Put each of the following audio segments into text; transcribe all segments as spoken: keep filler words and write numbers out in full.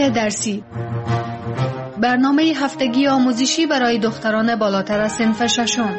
درسی، برنامه هفتگی آموزشی برای دختران بالاتر از صنف ششم.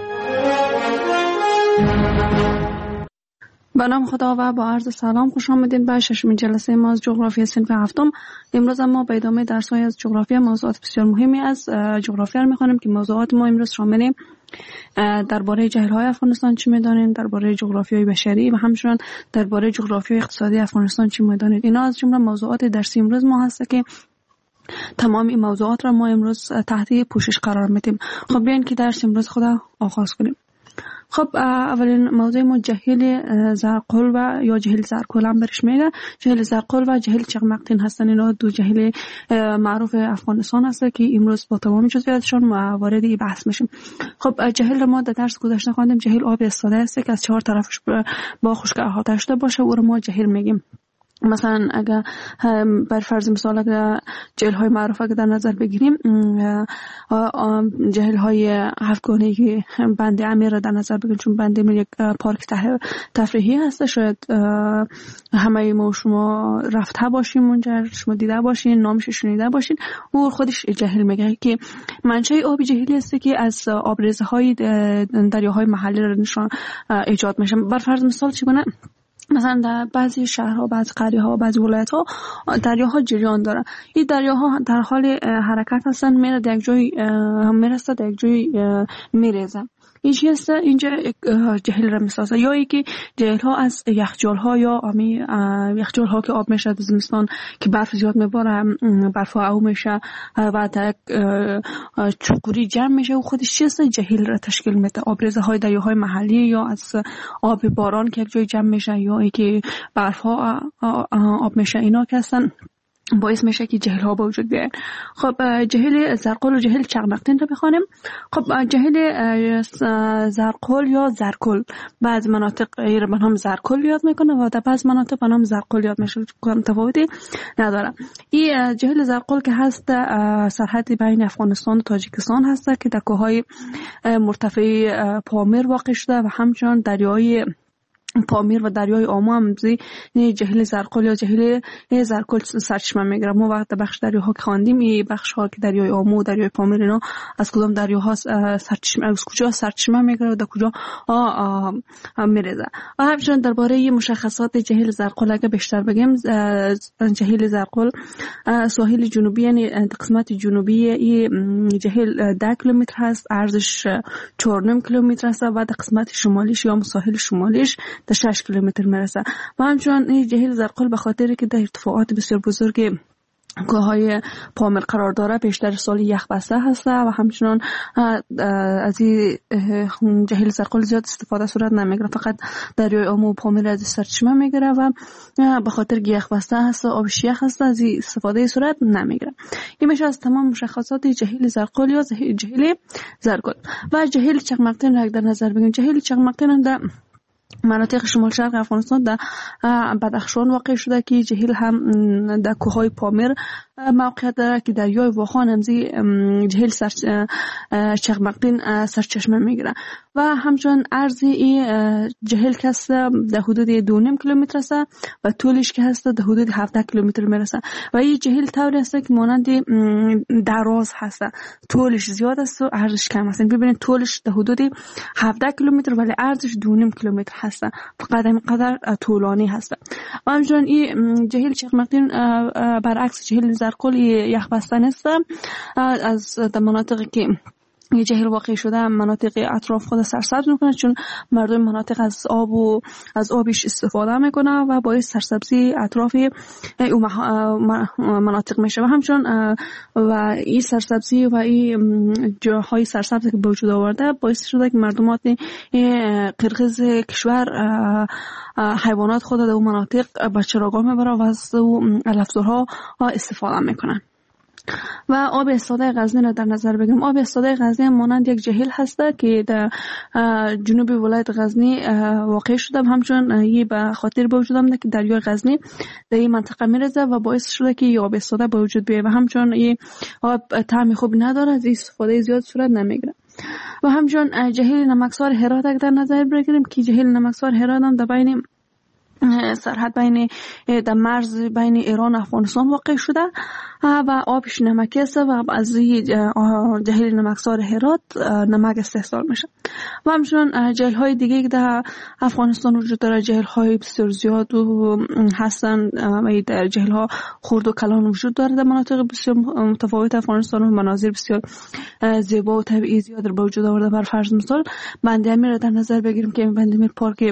به نام خدا و با عرض سلام خوش آمدید به ششمین جلسه ما از جغرافی صنف هفتم. امروز ما به ادامه درس‌های از جغرافی موضوعات بسیار مهمی از جغرافی را می‌خوانیم که موضوعات ما امروز شامل درباره جهل‌های افغانستان چی می‌دانید، درباره جغرافیای بشری و همچنین درباره جغرافیای اقتصادی افغانستان چی می‌دانید. اینا از جمله موضوعات درسی امروز ما هست که تمام این موضوعات را ما امروز تحت پوشش قرار میدیم. خب بیاین که درس امروز خدا آغاز کنیم. خب اولین موضوع ما جهل زرقل و یا جهل زرکل هم برش میگه. جهل زرقل و جهل چغمقتین هستن. اینا دو جهل معروف افغانستان هست که امروز با تمام جزئیاتشون وارد این بحث میشیم. خب جهل رو ما در درس گذشته خواندیم. جهل آب استاده است که از چهار طرفش با خشک احاطه شده باشه، او رو ما جهل میگیم. مثلا اگر بر فرض مثال اگر جهل های معروف اگر در نظر بگیریم، جهل های هفتگانه که بند امیر را در نظر بگیریم، چون بند امیر یک پارک تفریحی هست. شاید همه ما شما رفته باشیم اونجا، شما دیده باشین، نامش شنیده باشین. او خودش جهل میگه که منشأ آب جهلی است که از آبریزه های دریاهای محلی را نشان ایجاد میشه. بر فرض مثال چگونه مثلا در بعضی شهرها، بعضی قریه‌ها، بعضی ولایت‌ها دریاها جریان دارن. این دریاها در حال حرکت هستن، میره در یک جای میرسه، در یک جای میریزه. این چی هست؟ اینجا جهل را میسازه. یا ای که جهل ها از یخچال ها یا امی یخچال ها که آب میشه در زمستان که برف زیاد میباره، برف ها او میشه و در چوکوری جمع میشه، و خودش چی هست؟ جهل را تشکیل میده. آبریزه های دریاهای محلی یا از آب باران که یک جای جمع میشه، یا ای که برف ها آب میشه، اینا که هستن باعث میشه که جهل ها به وجود بیاین. خب جهل زرقل و جهل چغمقتین رو بخوانیم. خب جهل زرقل یا زرکل بعض مناطق را به نام زرکل یاد میکنه و در بعض مناطق به نام زرقل یاد میشه، تفاوتی نداره. این جهل زرقل که هست سرحد بین افغانستان و تاجیکستان هست که در کوههای مرتفع پامیر واقع شده و همچنین دریای پامیر و دریای آمو هم زی جهل زرقل یا جهل زرکل سرچشمه میگیره. ما وقت بخش دریاها که خواندیم، این بخش ها که دریای آمو و دریای پامیر اینا از کدام دریاها سرچشمه، از کجا سرچشمه میگیره و در کجا میریزه. و همچنین درباره مشخصات جهل زرقل اگه بیشتر بگیم، جهل زرقل ساحل جنوبی یعنی قسمت جنوبی این جهل ده کیلومتر هست، عرضش چهار و نیم کیلومتر است و در قسمت شمالیش یا ساحل شمالیش تا شش کیلومتر میرسه. و همچنین این جهل زرقل به خاطر که در ارتفاعات بسیار بزرگ کوههای پامیر قرار داره، بیشتر سال یخ بسته هست و همچنین از این جهل زرقل زیاد استفاده صورت نمیگیره، فقط دریای آمو و پامیر از سرچشمه میگیره و به خاطر که یخ بسته هست، آبش یخ هست، از این استفاده صورت نمیگیره. این میشه از تمام مشخصات جهل زرقل یا جهل زرکل. و جهل چغمقتین را در نظر بگیریم. جهل چغمقتین در مناطق شمال شرق افغانستان در بدخشان واقع شده که جهل هم در کوههای پامیر موقعیت داره که دریای واخان همزی جهل سر چغمقتین سرچشمه میگیره. و همچنین عرض این جهل که هست در حدود دو و نیم کیلومتر است و طولش که هست در حدود هفده کیلومتر میرسه. و این جهل طوری است که مانند دراز هست، طولش زیاد است و عرضش کم است. ببینید طولش در حدود هفده کیلومتر ولی عرضش دو و نیم کیلومتر هست، فقط اینقدر طولانی هست. و همچنین این جهل چغمقتین برعکس جهل زرکل یخ بسته نیست. از در مناطقی که یه جهل واقع شده مناطق اطراف خود سرسبز میکنه، چون مردم مناطق از آب و از آبش استفاده میکنه و باعث سرسبزی اطراف اون مناطق میشه. و همچنین و این سرسبزی و این جاهای سرسبز که به وجود آورده باعث شده که مردمات قرقیز کشور حیوانات خود در اون مناطق به چراگاه میبره و از علفزارها استفاده میکنن. و آب استاده غزنی را در نظر بگیریم. آب استاده غزنی مانند یک جهل هست که در جنوب ولایت غزنی واقع شده، همچنین این به خاطر به وجود آمده که دریای غزنی در این منطقه میرزه و باعث شده که آب استاده به وجود بیاید و همچنین این آب طعم خوب نداره، از استفاده زیاد صورت نمیگیره. و همچنین جهل نمکسار هرات در نظر بگیریم که جهل نمکسار هرات هم در بین سرحد بین در مرز بین ایران و افغانستان واقع شده و آبش نمکی است و از جهیل نمکسار هرات نمک استحصال میشه. و همچنین جهیل های دیگه که در افغانستان وجود داره، جهیل های بسیار زیاد و هستن و در جهیل ها خرد و کلان وجود داره در مناطق بسیار متفاوت افغانستان و مناظر بسیار زیبا و طبیعی زیاد رو به وجود آورده. بر فرض مثال بند امیر رو در نظر بگیریم که بند امیر پارک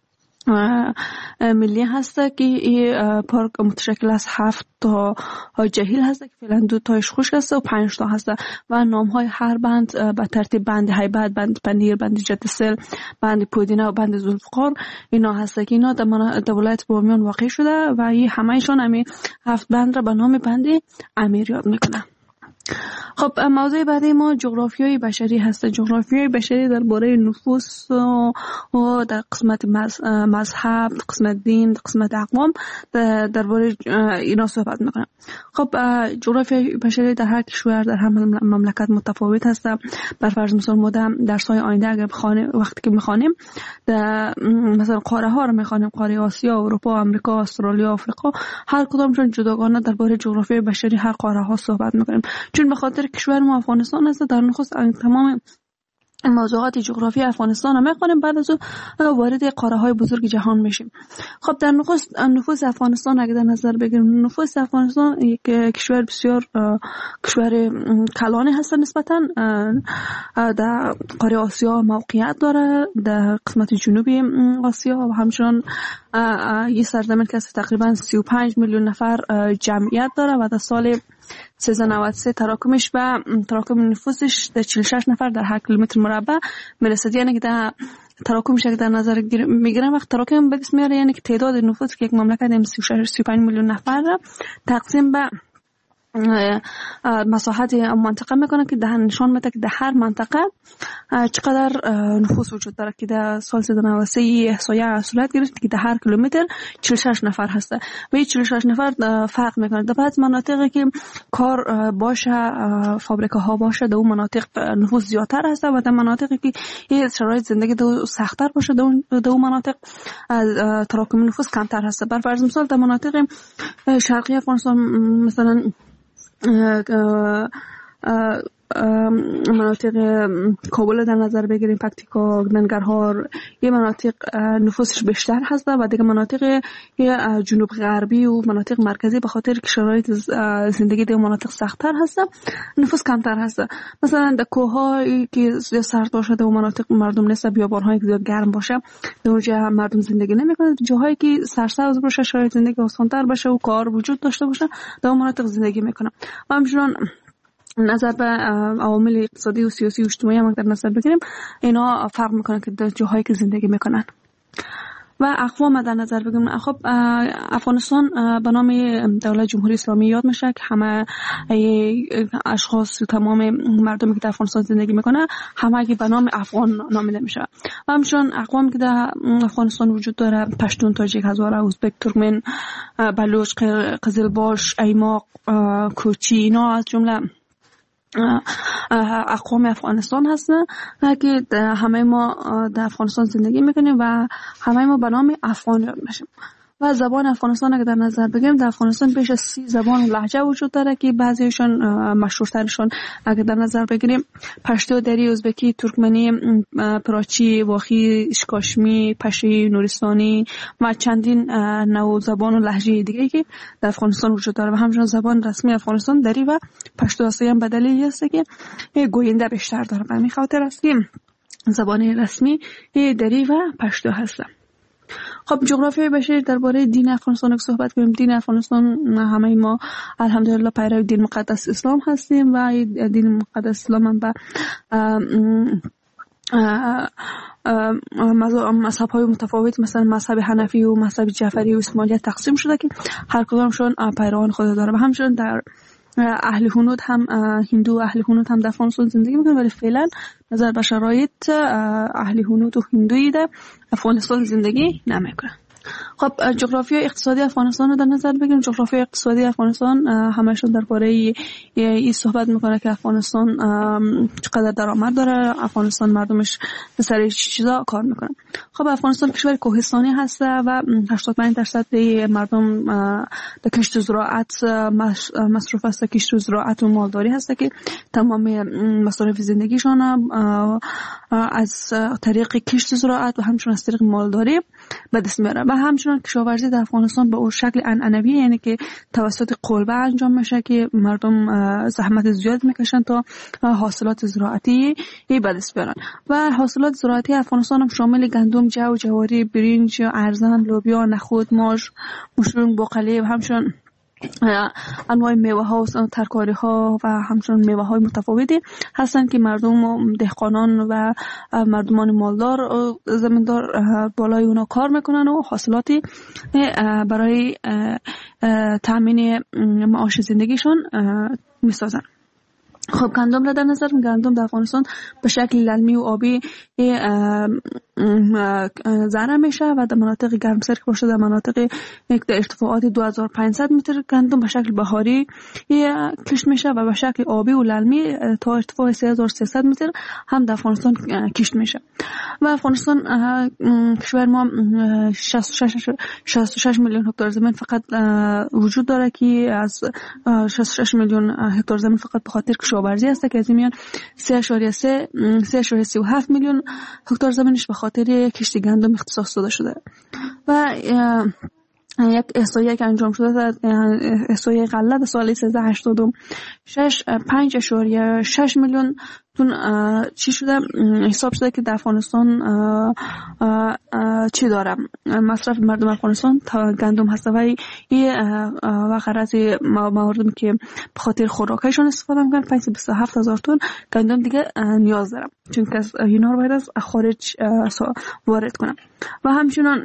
ملی هسته که این پارک متشکل از هفت تا جهیل هسته که فعلا دو تایش خشک هسته و پنج تا هسته و نام های هر بند به ترتیب بند هیبت، بند پنیر، بند جدسل، بند پودینه و بند ذوالفقار اینا هسته که اینا در ولایت بامیان واقع شده و این همهشان همین هفت بند را به نام بند امیر یاد میکنه. خب موضوع بعدی ما جغرافیای بشری هست. جغرافیای بشری درباره نفوس و در قسمت مذهب، قسمت دین، قسمت اقوام درباره اینا صحبت میکنم. خب جغرافیای بشری در هر کشور در هر مملکت متفاوت هست. بر فرض مثال ما در درس‌های آینده اگر بخوانیم وقتی که میخوانیم در مثلا قاره ها رو میخوانیم، قاره آسیا، اروپا، آمریکا، استرالیا، آفریقا، هر کدامشون جداگانه درباره جغرافیای بشری هر قاره ها صحبت میکنیم. چون به خاطر کشور ما افغانستان است در نخست تمام موضوعات جغرافی افغانستان رو میخوانیم، بعد از اون وارد قاره های بزرگ جهان میشیم. خب در نخست نفوس افغانستان اگه در نظر بگیریم، نفوس افغانستان یک کشور بسیار کشور کلانی هست نسبتا در قاره آسیا موقعیت داره، در قسمت جنوبی آسیا و همچنان یه سرزمین که تقریبا سی و پنج میلیون نفر جمعیت داره و در سال سیزده نود و سه تراکمش و تراکم نفوسش در چهل و شش نفر در هر کیلومتر مربع میرسه. یعنی که در تراکمش در نظر میگیرم وقت تراکم به دست میاره، یعنی که تعداد نفوس که یک مملکت سی و شش سی و پنج میلیون نفر را تقسیم به مساحت منطقه میکنه که ده نشان میده که در هر منطقه چقدر نفوس وجود داره که در سال سیزده نود و سه احصایه صورت گرفت که در هر کیلومتر چهل و شش نفر هسته و این چهل و شش نفر فرق میکنه. در بعض مناطقی که کار باشه، فابریکه ها باشه، در اون مناطق نفوس زیادتر هسته و در مناطقی که این شرایط زندگی سخت‌تر باشه در اون مناطق تراکم نفوس کمتر هسته. بر فرض مثال در مناطق شرقی افغانستان مثلا مناطق کابل در نظر بگیریم، پکتیکا، ننگرهار، یه مناطق نفوسش بیشتر هست و دیگه مناطق جنوب غربی و مناطق مرکزی به خاطر که شرایط زندگی در مناطق سخت‌تر هست نفوس کمتر هست. مثلا در کوه‌هایی که سرد باشه در مناطق مردم نیست، بیابان‌هایی که زیاد گرم باشه در اونجا مردم زندگی نمی‌کنن. جاهایی که سرسبز باشه، شرایط زندگی آسان‌تر باشه و کار وجود داشته باشه در اون مناطق زندگی می‌کنن. و همچنین نظر به عوامل اقتصادی و سیاسی و اجتماعی هم در نظر بگیریم، اینا فرق میکنه که در جاهایی که زندگی میکنن. و اقوام در نظر بگیریم، خب افغانستان به نام دولت جمهوری اسلامی یاد میشه که همه اشخاص، تمام مردمی که در افغانستان زندگی میکنه همه به نام افغان نامیده میشه. و همچنین اقوامی که در افغانستان وجود داره، پشتون، تاجیک، هزاره، ازبک، ترکمن، بلوچ، قزلباش، ایماق، کوچی، اینا از جمله اقوام افغانستان هستن که همه ما در افغانستان زندگی میکنیم و همه ما به نام افغان یاد میشیم. و زبان افغانستان اگه در نظر بگیریم، در افغانستان بیش از سی زبان و لهجه وجود داره که بعضیشون مشهورترشون اگه در نظر بگیریم پشتو، دری، ازبکی، ترکمنی، پراچی، واخی، اشکاشمی، پشی، نورستانی و چندین نوع زبان و لهجه دیگه که در افغانستان وجود داره. و همچنین زبان رسمی افغانستان دری و پشتو است. هم به دلیلی است که گوینده بیشتر داره، به همین خاطر است که زبان رسمی دری و پشتو هست. خب جغرافیای بشری درباره دین افغانستان صحبت کنیم. دین افغانستان همه ما الحمدلله پیرو دین مقدس اسلام هستیم و دین مقدس اسلام هم به مذهب های متفاوت مثلا مذهب حنفی و مذهب جعفری و اسماعیلیت تقسیم شده که هر کدامشون پیروان خود داره. و همچنین در اهل هنود هم هندو اهل هنود هم در افغانستان زندگی میکنن، ولی فعلا نظر به شرایط اهل هنود و هندویی در افغانستان زندگی نمیکنن. خب جغرافیای اقتصادی افغانستان رو در نظر بگیریم. جغرافیای اقتصادی افغانستان همشون درباره این صحبت میکنه که افغانستان چقدر درآمد داره، افغانستان مردمش به سر چیزا کار میکنن. خب افغانستان کشور کوهستانی هست و هشتاد و پنج درصد مردم در کشت و زراعت مصروف است. کشت و زراعت و مالداری هست که تمام مصارف زندگیشان از طریق کشت و زراعت و همچنین از طریق مالداری به دست میاره. و همچنین کشاورزی در افغانستان به اون شکل عنعنوی، یعنی که توسط قلبه انجام میشه که مردم زحمت زیاد میکشن تا حاصلات زراعتی به دست بیارن. و حاصلات زراعتی افغانستان هم شامل گندم، جو، جواری، برنج، ارزن، لوبیا، نخود، ماش، مشروم، بقالی و همچنین انواع میوه ها و ترکاری ها و همچنین میوه های متفاوتی هستند که مردم دهقانان و مردمان مالدار زمیندار بالای اونا کار میکنن و حاصلاتی برای تامین معاش زندگیشون میسازن. خب گندم را در نظر می گندم در افغانستان به شکل للمی و آبی زرع میشه و در مناطق گرمسیر که باشه در مناطق یک در ارتفاعات دو هزار و پانصد متر گندم به شکل بهاری کشت میشه و به شکل آبی و للمی تا ارتفاع سه هزار و سیصد متر هم در افغانستان کشت میشه. و افغانستان کشور ما شصت و شش میلیون هکتار زمین فقط وجود داره که از شصت و شش میلیون هکتار زمین فقط به خاطر کشاورزی است که از این میان سه اشاریه سی و هفت میلیون هکتار زمینش به خاطر کشت گندم اختصاص داده شده. و یک احصایه که انجام شده، احصایه غله سال سیزده هشتاد و شش پنج اشاریه شش میلیون تون چی شده حساب شده که در افغانستان چی داره مصرف مردم افغانستان تا گندم هست و این و غرض مردم که به خاطر خوراکیشون استفاده میکنن پنجصد و بیست و هفت هزار تن گندم دیگه نیاز دارم، چون که اینا رو باید از خارج وارد کنم. و همچنین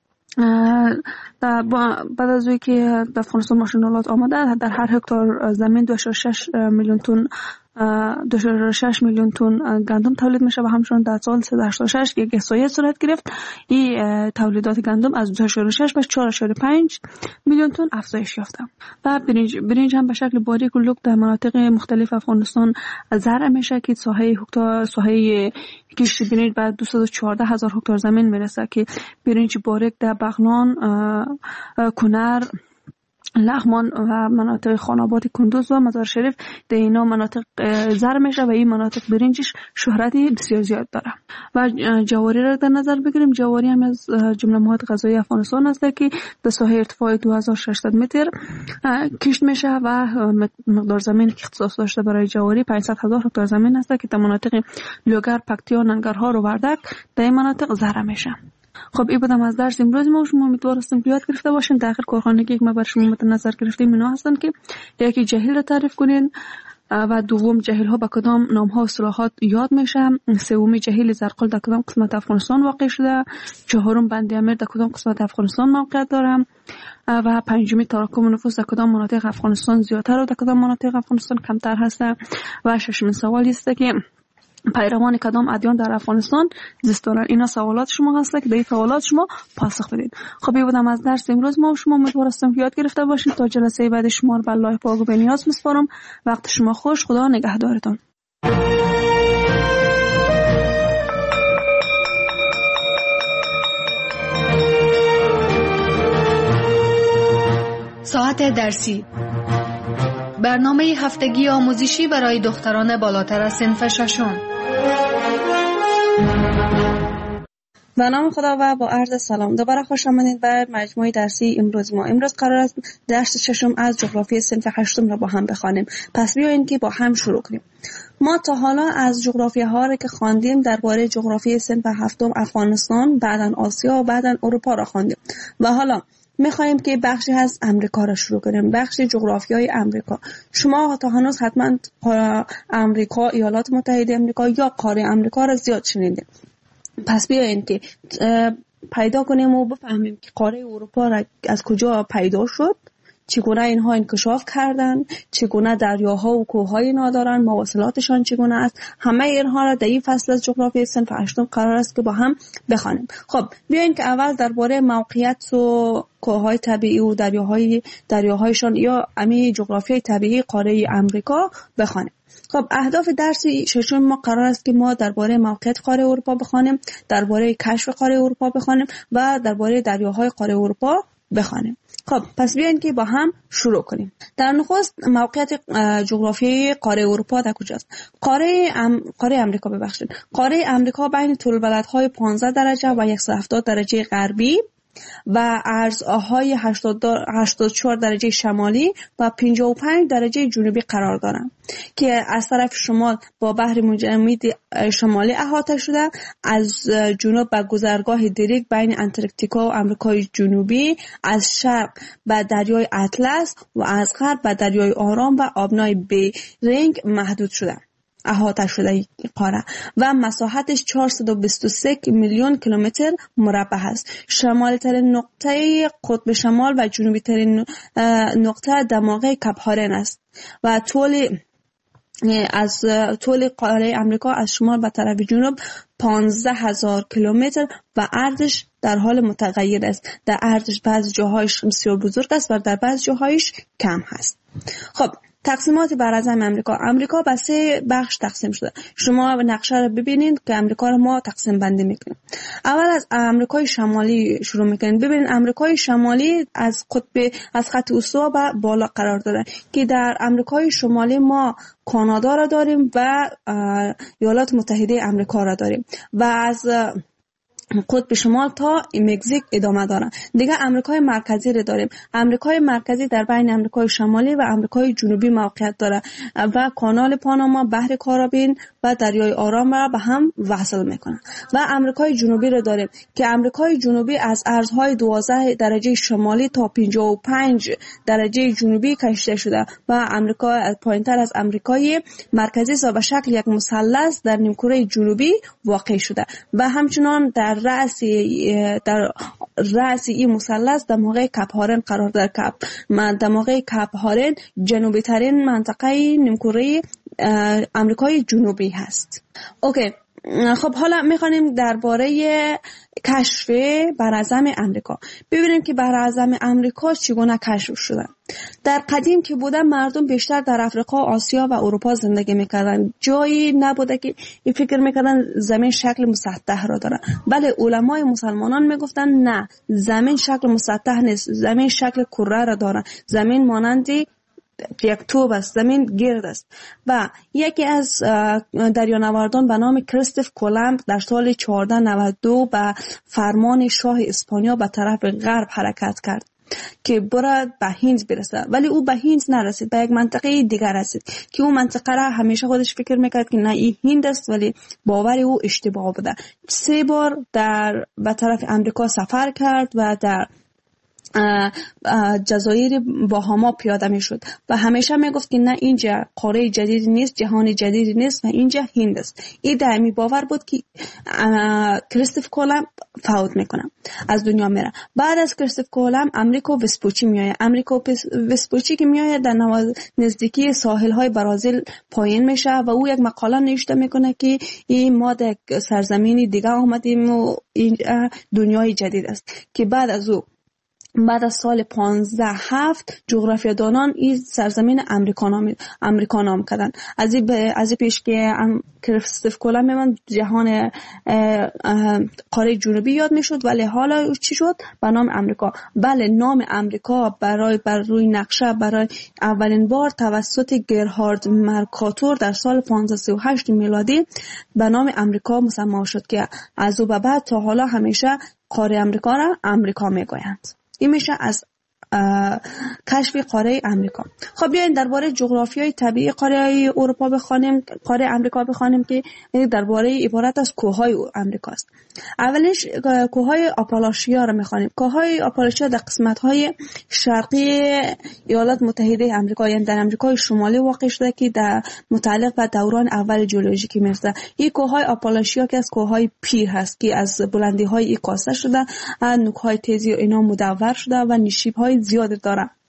بعد از اینکه در افغانستان ماشینالات آمده در هر هکتار زمین دو و شش میلیون تن دو و شش میلیون تن گندم تولید میشه و همچنین در سال سیصد و هشتاد و شش یک احصایه صورت گرفت این تولیدات گندم از دو و شش به چهار و پنج میلیون تن افزایش یافته. و برنج برنج هم به شکل باریک و لوک در مناطق مختلف افغانستان زرع میشه که ساحه هکتار ساحه کشت برنج بعد دویست و چهارده هزار هکتار زمین میرسه که برنج باریک در بغلان، کنر، لغمان و مناطق خاناباد کندوز و مزار شریف در اینا مناطق زرع میشه و این مناطق برنجش شهرتی بسیار زیاد داره. و جواری را در نظر بگیریم. جواری هم از جمله مواد غذایی افغانستان است که در ساحه ارتفاع دو هزار و ششصد متر کشت میشه و مقدار زمین که اختصاص داشته برای جواری پانصد هزار هکتار زمین است که در مناطق لوگر، پکتیا، ننگرهار و وردک در این مناطق زرع میشه. خب این بودم از درس امروز ما. شما امیدوار هستم که یاد گرفته باشین. در آخر کارخانگی که ما بر شما مد نظر گرفتیم اینا هستن که یکی جهیل را تعریف کنین و دوم جهیل ها با کدام نام ها و اصطلاحات یاد میشه، سومی جهیل زرقل در کدام قسمت افغانستان واقع شده، چهارم بند امیر در کدام قسمت افغانستان موقعیت داره و پنجمی تراکم نفوس در کدام مناطق افغانستان زیادتر و در کدام مناطق افغانستان کمتر هست و ششمین سوال است که پیروان کدام ادیان در افغانستان زیست دارن. اینا سوالات شما هست که به این سوالات شما پاسخ بدید. خب این بودم از درس امروز ما. شما امیدوار هستم که یاد گرفته باشید. تا جلسه بعد شما رو به الله پاک و به نیاز میسپارم. وقت شما خوش. خدا نگهدارتان. ساعت درسی، برنامه هفتگی آموزشی برای دختران بالاتر از صنف ششم. به نام خدا و با عرض سلام دوباره خوش آمدید بر مجموعه درسی امروز ما. امروز قرار است درس ششم از جغرافی صنف هشتم را با هم بخوانیم. پس بیایید که با هم شروع کنیم. ما تا حالا از جغرافی ها را که خواندیم درباره جغرافی صنف هفتم افغانستان، بعداً آسیا و بعداً اروپا را خواندیم و حالا میخوایم که بخشی از امریکا را شروع کنیم، بخش جغرافیای امریکا. شما تا هنوز حتما امریکا، ایالات متحده امریکا یا قاره امریکا را زیاد شنیدید. پس بیایید که پیدا کنیم و بفهمیم که قاره اروپا را از کجا پیدا شد، چگونه اینها انکشاف کردن، چگونه دریاها و کوههای اینا دارن، مواصلاتشان چگونه است. همه اینها را در این فصل از جغرافیای صنف هشتم قرار است که با هم بخوانیم. خب بیاین که اول درباره موقعیت و کوههای طبیعی و دریاهای دریاهایشان یا امی جغرافیای طبیعی قاره آمریکا بخوانیم. خب اهداف درس ششم ما قرار است که ما درباره موقعیت قاره اروپا بخوانیم، درباره کشف قاره اروپا بخوانیم و درباره دریاهای قاره اروپا بخوانیم. خب پس بیاین که با هم شروع کنیم. در نخست موقعیت جغرافیایی قاره اروپا در کجاست؟ قاره ام... قاره آمریکا ببخشید. قاره آمریکا بین طول‌البلدهای پانزده درجه و صد و هفتاد درجه غربی و عرضهای هشتاد و چهار درجه شمالی و پنجاه و پنج درجه جنوبی قرار دارند که از طرف شمال با بحر متجمد شمالی احاطه شده، از جنوب به گذرگاه دریک بین انتارکتیکا و آمریکای جنوبی، از شرق به دریای اطلس و از غرب به دریای آرام و آبنای بیرینگ محدود شده احاطه شده قاره و مساحتش چهارصد و بیست و سه میلیون کیلومتر مربع است. شمالی ترین نقطه قطب شمال و جنوبی ترین نقطه دماغه کپ هارن است و طول از طول قاره آمریکا از شمال به طرف جنوب پانزده هزار کیلومتر و عرضش در حال متغیر است. در عرضش بعض جاهایش بسیار بزرگ است و در بعض جاهایش کم هست. خب تقسیمات براعظم آمریکا. آمریکا به سه بخش تقسیم شده. شما نقشه رو ببینید که آمریکا رو ما تقسیم بندی میکنیم. اول از آمریکای شمالی شروع میکنیم. ببینید آمریکای شمالی از قطب از خط استوا به بالا قرار داره که در آمریکای شمالی ما کانادا را داریم و ایالات متحده آمریکا را داریم و از قطب شمال تا مکزیک ادامه دارن. دیگه آمریکای مرکزی رو داریم. آمریکای مرکزی در بین آمریکای شمالی و آمریکای جنوبی موقعیت داره و کانال پاناما، بحر کارائیب و دریای آرام را به هم وصل میکنه. و آمریکای جنوبی رو داریم که آمریکای جنوبی از ارزهای دوازده درجه شمالی تا پنجاه و پنج درجه جنوبی کشیده شده و آمریکا پایینتر از آمریکای مرکزی و به شکل یک مثلث در نیمکره جنوبی واقع شده و همچنان در رأس در رأس این مثلث دماغه کپ هارن قرار دارد. کپ من دماغه کپ هارن جنوبی ترین منطقه نیمکره آمریکای جنوبی هست. اوکی، خب حالا میخوانیم درباره کشف براعظم آمریکا. ببینیم که براعظم آمریکا چگونه کشف شده. در قدیم که بوده مردم بیشتر در افریقا، آسیا و اروپا زندگی میکردن. جایی نبوده که این فکر میکردن زمین شکل مسطح را داره. بله علمای مسلمانان میگفتن نه، زمین شکل مسطح نیست، زمین شکل کره را داره. زمین مانندی یک توپ است، زمین گرد است. و یکی از دریانوردان به نام کریستوف کولومب در سال چهارده نود و دو به فرمان شاه اسپانیا به طرف غرب حرکت کرد که برد به هند برسه، ولی او به هند نرسید، به یک منطقه دیگر رسید که اون منطقه را همیشه خودش فکر میکرد که نه این هند است، ولی باور او اشتباه بوده. سه بار در به طرف امریکا سفر کرد و در جزایر باهاما پیاده می شد و همیشه می گفت که نه اینجا قاره جدیدی نیست، جهان جدیدی نیست و اینجا هند است. این دائمی باور بود که کریستوف کولومب فوت میکنه، از دنیا میره. بعد از کریستوف کولومب امریکا وسپوچی میآید. امریکا وسپوچی که میآید در نزدیکی ساحل های برازیل پایین میشه و او یک مقاله نوشته میکنه که این ما در سرزمینی دیگه آمدیم و این دنیای جدید است که بعد از او بعد از سال پانزده هفت جغرافیادانان این سرزمین امریکا نام امریکا نام کردن. از این از پیش که کریستوف کولومب من جهان قاره جنوبی یاد میشد، ولی حالا چی شد؟ به نام امریکا. بله نام امریکا برای بر روی نقشه برای اولین بار توسط گرهارد مرکاتور در سال پانزده سی و هشت میلادی به نام امریکا مسمى شد که از او به بعد تا حالا همیشه قاره امریکا را امریکا میگویند. این میشه از کشف قاره امریکا. خب بیاین درباره جغرافیای طبیعی قاره اروپا بخوانیم، قاره امریکا بخوانیم که درباره عبارت از کوههای امریکا است. اولش کوههای آپالاشیا رو میخوانیم. کوههای آپالاشیا در قسمت‌های شرقی ایالات متحده آمریکا، یعنی در آمریکای شمالی واقع شده که در متعلق به دوران اول ژئولوژیکی میرسه. این کوههای آپالاشیا که از کوههای پیر هست که از بلندی‌های این کاسته شده، نوک‌های تیزی و اینا مدور شده و نشیب‌های زیاد داره.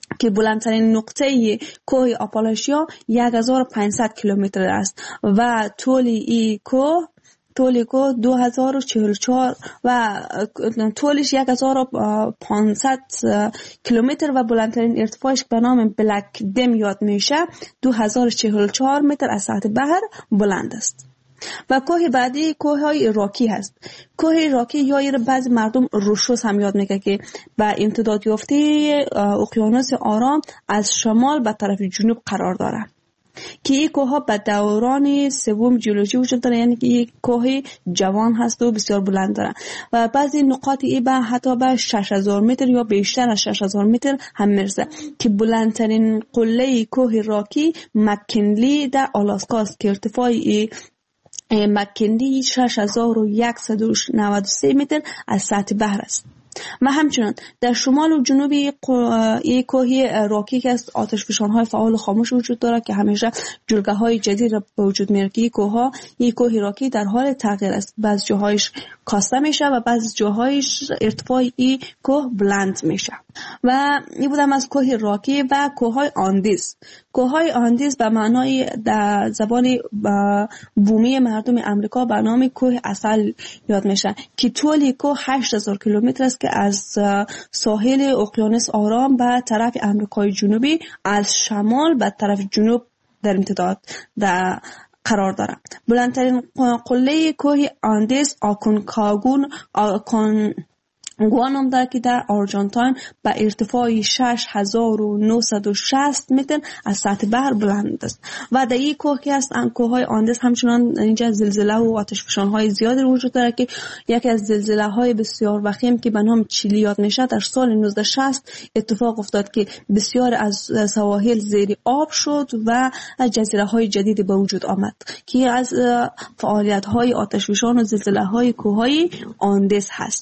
که بلندترین نقطه کوه آپالاشیا یک هزار و پانصد کیلومتر است و طول این کوه طول کوه دو هزار و چهل و چهار و طولش یک هزار و پانصد کیلومتر و بلندترین ارتفاعش به نام بلک دم یاد میشه دو هزار و چهل و چهار متر از سطح بحر بلند است. و کوه بعدی کوه های راکی هست. کوه راکی یا ایر بعضی مردم روشوس هم یاد میگه که با امتداد یافته اقیانوس آرام از شمال به طرف جنوب قرار داره که این کوه ها به دوران سوم جیولوژی وجود داره، یعنی که این کوه جوان هست و بسیار بلند داره و بعضی نقاط ای به حتی به شش هزار متر یا بیشتر از شش هزار متر هم میرسه که بلندترین قله کوه راکی مکنلی در آلاسکا است که ارتفاع مکنلی شش هزار و صد و نود و سه متر از سطح بحر است. و همچنان در شمال و جنوب یک کوه راکی که از آتشفشان‌های فعال و خاموش وجود دارد که همیشه جلگه‌های جدید را به وجود میاره که یک کوه یک کوه راکی در حال تغییر است. بعضی جاهایش کاسته میشه و بعضی جاهایش ارتفاع این کوه بلند میشه. و این بودم از کوه راکی و کوههای آندیز. کوههای آندیز به معنای در زبان بومی مردم امریکا به نام کوه عسل یاد میشه که طول کوه هشت هزار کیلومتر است که از ساحل اقیانوس آرام به طرف امریکای جنوبی از شمال به طرف جنوب در امتداد در قرار دارد. بلندترین قله کوه آندیز آکونکاگون آکون گوانم داره که در آرژانتین به ارتفاع شش هزار و نهصد و شصت متر از سطح بحر بلند است و در این کوه که است کوههای آندیز همچنان اینجا زلزله و آتشفشان‌های زیادی وجود داره که یکی از زلزله‌های بسیار وخیم که به نام چیلی یاد میشه در سال نوزده شصت اتفاق افتاد که بسیار از سواحل زیر آب شد و جزیره‌های جدیدی به وجود آمد که از فعالیت‌های آتشفشان و زلزله‌های کوههای آندیز هست.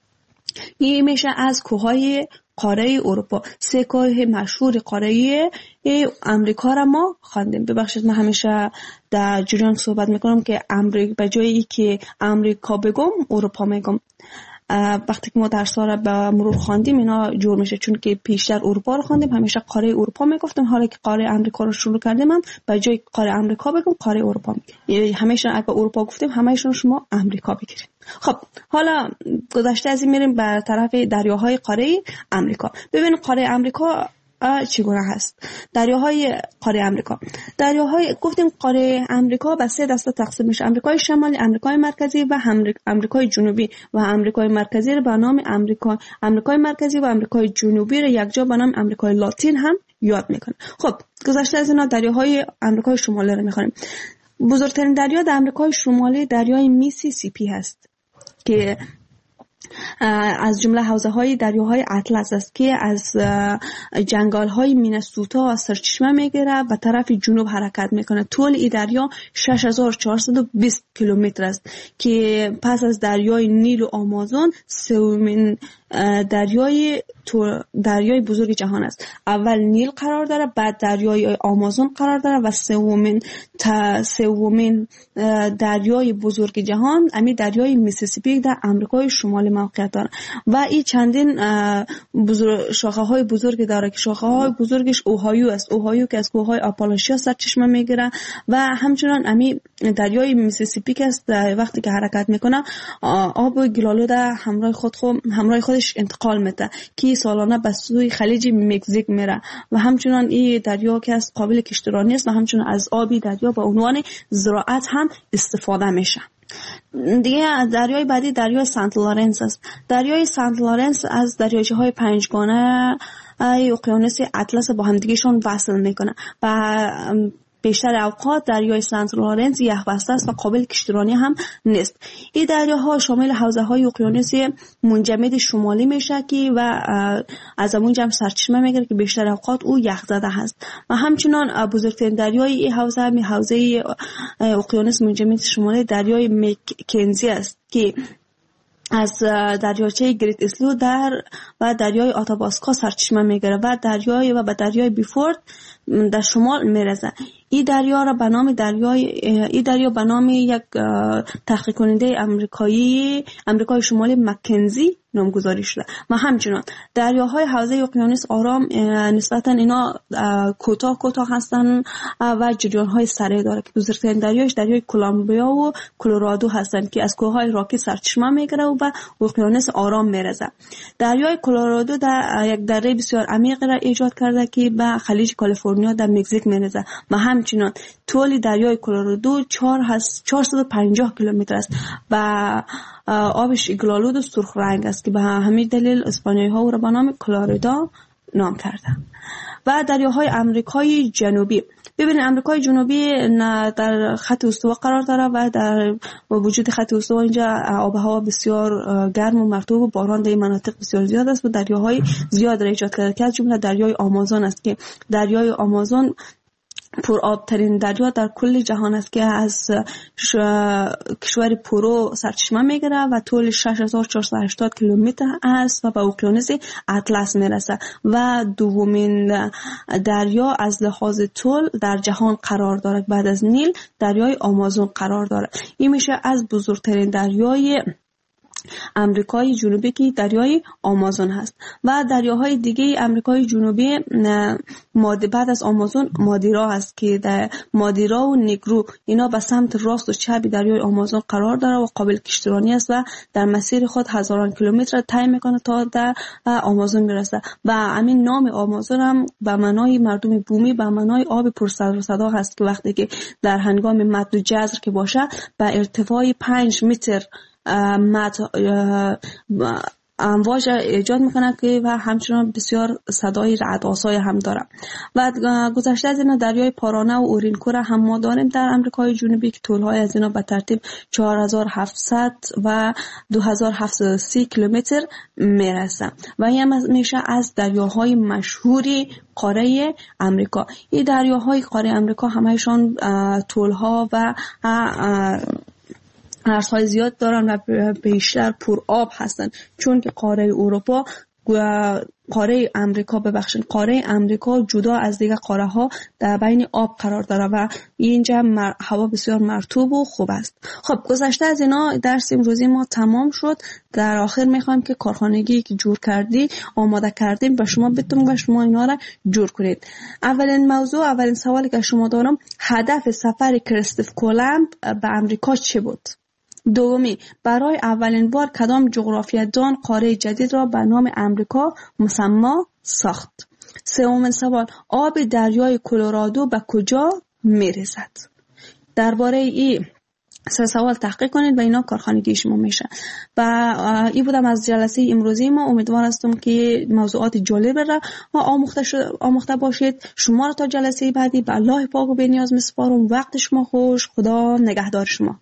این میشه از کوههای قاره اروپا. سه کوه مشهور قاره امریکا را ما خواندیم. ببخشید من همیشه در جریان صحبت میکنم که امریکا به جایی که امریکا بگم اروپا میگم. وقتی که ما درس ها را به مرور خواندیم اینا جور میشه، چون که پیشتر اروپا رو خواندیم همیشه قاره اروپا میگفتیم، حالا که قاره امریکا رو شروع کردیم من به جای قاره امریکا بگم قاره اروپا میگم. یعنی همیشه اگه اروپا گفتیم همیشون شما امریکا بگیرید. خب حالا گذشته از این میریم به طرف دریاهای قاره امریکا. ببینید قاره امریکا چگونه هست. دریاهای قاره امریکا دریاهای گفتیم قاره امریکا به سه دسته تقسیم میشه: امریکای شمالی، امریکای مرکزی و امریکای جنوبی. و امریکای مرکزی رو به نام امریکا امریکای مرکزی و امریکای جنوبی رو یکجا به نام امریکای لاتین هم یاد میکنه. خب گذشته از اینا دریاهای امریکای شمالی رو میخونیم. بزرگترین دریا در امریکای شمالی دریای میسیسیپی هست که از جمله حوزه‌های دریاهای اطلس است که از جنگل‌های مینسوتا سرچشمه میگیره و طرف جنوب حرکت میکنه. طول این دریا شش هزار و چهارصد و بیست کیلومتر است که پس از دریای نیل و آمازون سومین دریای دریای بزرگ جهان است. اول نیل قرار داره، بعد دریای آمازون قرار داره و سومین تا سومین دریای بزرگ جهان امی دریای میسیسیپی در امریکای شمالی موقعیت داره و این چندین بزرگ شاخه های بزرگ داره که شاخه های بزرگش اوهایو است. اوهایو که از کوههای آپالاشیا سرچشمه میگیره و همچنان امی دریای میسیسیپی که است وقتی که حرکت میکنه آب گلالود همراه خود خو همراه خودش انتقال میده که سالانه به سوی خلیج مکزیک میره و همچنان این دریا که از قابل کشتیرانی است و همچنان از آبی دریا به عنوان زراعت هم استفاده میشه. دیگه دریای بعدی دریای سنت لارنس است. دریای سنت لارنس از دریاچه های پنجگانه اقیانوس اطلس با همدیگهشون وصل میکنه و بیشتر اوقات دریای سنت لارنس یخبسته است و قابل کشتیرانی هم نیست. این دریاها شامل حوزه‌های اقیانوس منجمد شمالی میشه که و از اونجا هم سرچشمه میگیره که بیشتر اوقات او یخزده هست و همچنان بزرگترین دریای این حوزه می حوزه اقیانوس منجمد شمالی دریای مکنزی است که از دریاچه گریت اسلو در و دریای آتاباسکا سرچشمه میگیره و دریای و به دریای بیفورد در شمال میرسه. این دریا را به نام دریای این دریا به نام یک تحقیق کننده آمریکایی آمریکای شمالی مکنزی نامگذاری شده. و همچنان دریاهای حوزه اقیانوس آرام نسبتا اینا کوتاه کوتاه هستن و جریان‌های سریع داره که بزرگترین دریاش دریای کلمبیا و کلرادو هستند که از کوههای راکی سرچشمه میگیره و به اقیانوس آرام میرسه. دریای کلرادو در یک دره بسیار عمیق را ایجاد کرده که به خلیج کالیفرنیا در مکزیک میرسه و همچنان طول دریای کلرادو چهارصد و پنجاه کیلومتر است و آبش گلالود و سرخ رنگ است که به همین دلیل اسپانیایی ها او را به نام کلورادا نام کردند. و دریاهای آمریکای جنوبی، ببینید آمریکای جنوبی در خط استوا قرار داره و در وجود خط استوا اینجا آب و هوا بسیار گرم و مرطوب و باران در این مناطق بسیار زیاد است و دریاهای زیاد را ایجاد کرده که از جمله دریای آمازون است که دریای آمازون پر آب ترین دریا در کل جهان است که از کشور پرو سرچشمه میگیره و طول شش هزار و چهارصد و هشتاد کیلومتر است و به اقیانوس اطلس میرسه و دومین دریا از لحاظ طول در جهان قرار دارد. بعد از نیل دریای آمازون قرار دارد. این میشه از بزرگترین دریای امریکای جنوبی که دریای آمازون هست. و دریاهای دیگه امریکای جنوبی بعد از آمازون مادیرا هست که در مادیرا و نیگرو اینا به سمت راست و چپ دریای آمازون قرار داره و قابل کشتیرانی است و در مسیر خود هزاران کیلومتر طی میکنه تا در آمازون میرسه. و همین نام آمازون هم به معنای مردم بومی به معنای آب پر سر و صدا هست که وقتی که در هنگام مد و جزر که باشه به ارتفاع پنج متر مد امواج ایجاد میکنه که و همچنان بسیار صدای رعدآسای هم داره. و گذشته از اینا دریای پارانه و اورینکو را هم ما داریم در امریکای جنوبی که طولهای از اینا به ترتیب چهار هزار و هفتصد و دو هزار و هفتصد و سی کیلومتر میرسه و این میشه از دریاهای مشهوری قاره امریکا. این دریاهای قاره امریکا همهشان طولها و عرضهای زیاد دارن و بیشتر پر آب هستن، چون که قاره اروپا قاره امریکا ببخشید قاره امریکا جدا از دیگه قاره ها در بین آب قرار داره و اینجا هوا بسیار مرطوب و خوب است. خب گذشته از اینا درس امروزی ما تمام شد. در آخر میخوایم که کارخانگی که جور کردی آماده کردیم به شما بدم و شما اینا را جور کنید. اولین موضوع اولین سوالی که شما دارم هدف سفر کریستوف کولومب به امریکا چه بود؟ دومی، برای اولین بار کدام جغرافیادان قاره جدید را به نام امریکا مسما ساخت؟ سومین سوال، آب دریای کلرادو به کجا میرسد؟ درباره این سه سوال تحقیق کنید و اینا کارخانگی شما میشه. و این بودم از جلسه امروزی ما. امیدوار هستم که موضوعات جالب را آموخته آموخته باشید. شما را تا جلسه بعدی به الله پاک و بی‌نیاز میسپارم. وقت شما خوش. خدا نگهدار شما.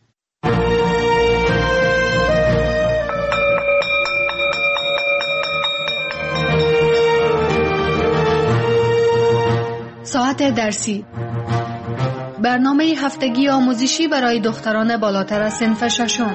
ساعت درسی، برنامه هفتگی آموزشی برای دختران بالاتر از صنف ششم.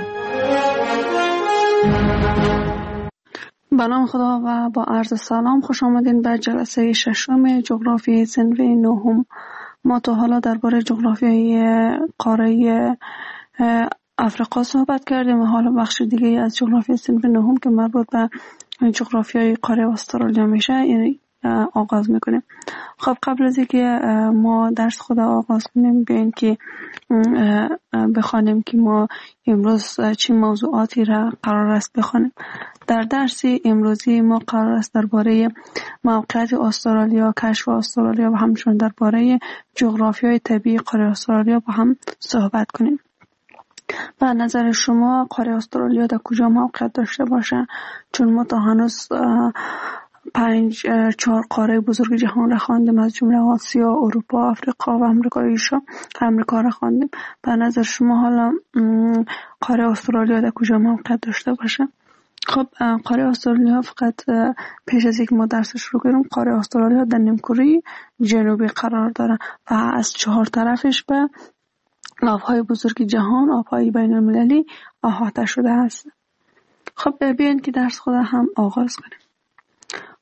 به نام خدا و با عرض سلام خوش آمدین به جلسه ششم جغرافیای صنف نهم. ما تا حالا درباره جغرافیای قاره افریقا صحبت کردیم و حالا بخش دیگه از جغرافیای صنف نهم که مربوط به جغرافیای قاره استرالیا میشه یعنی آغاز میکنیم. خب قبل از اینکه ما درس خود آغاز کنیم بیاین که بخوانیم که ما امروز چه موضوعاتی را قرار است بخوانیم. در درس امروزی ما قرار است درباره موقعیت استرالیا، کشف استرالیا و همچنین درباره جغرافیای طبیعی قاره استرالیا با هم صحبت کنیم. به نظر شما قاره استرالیا در کجا موقعیت داشته باشه؟ چون ما تا هنوز پنج چهار قاره بزرگ جهان را خواندیم، از جمله آسیا، اروپا، آفریقا و امریکای شا امریکا را خواندیم. به نظر شما حالا قاره استرالیا در کجا موقعیت داشته باشه؟ خب قاره استرالیا فقط پیش از اینکه ما درس شروع کنیم، قاره استرالیا در نیمکره جنوبی قرار داره و از چهار طرفش به آبهای بزرگ جهان، آبهای بین المللی احاطه شده است. خب بیاین که درس خود هم آغاز کنیم.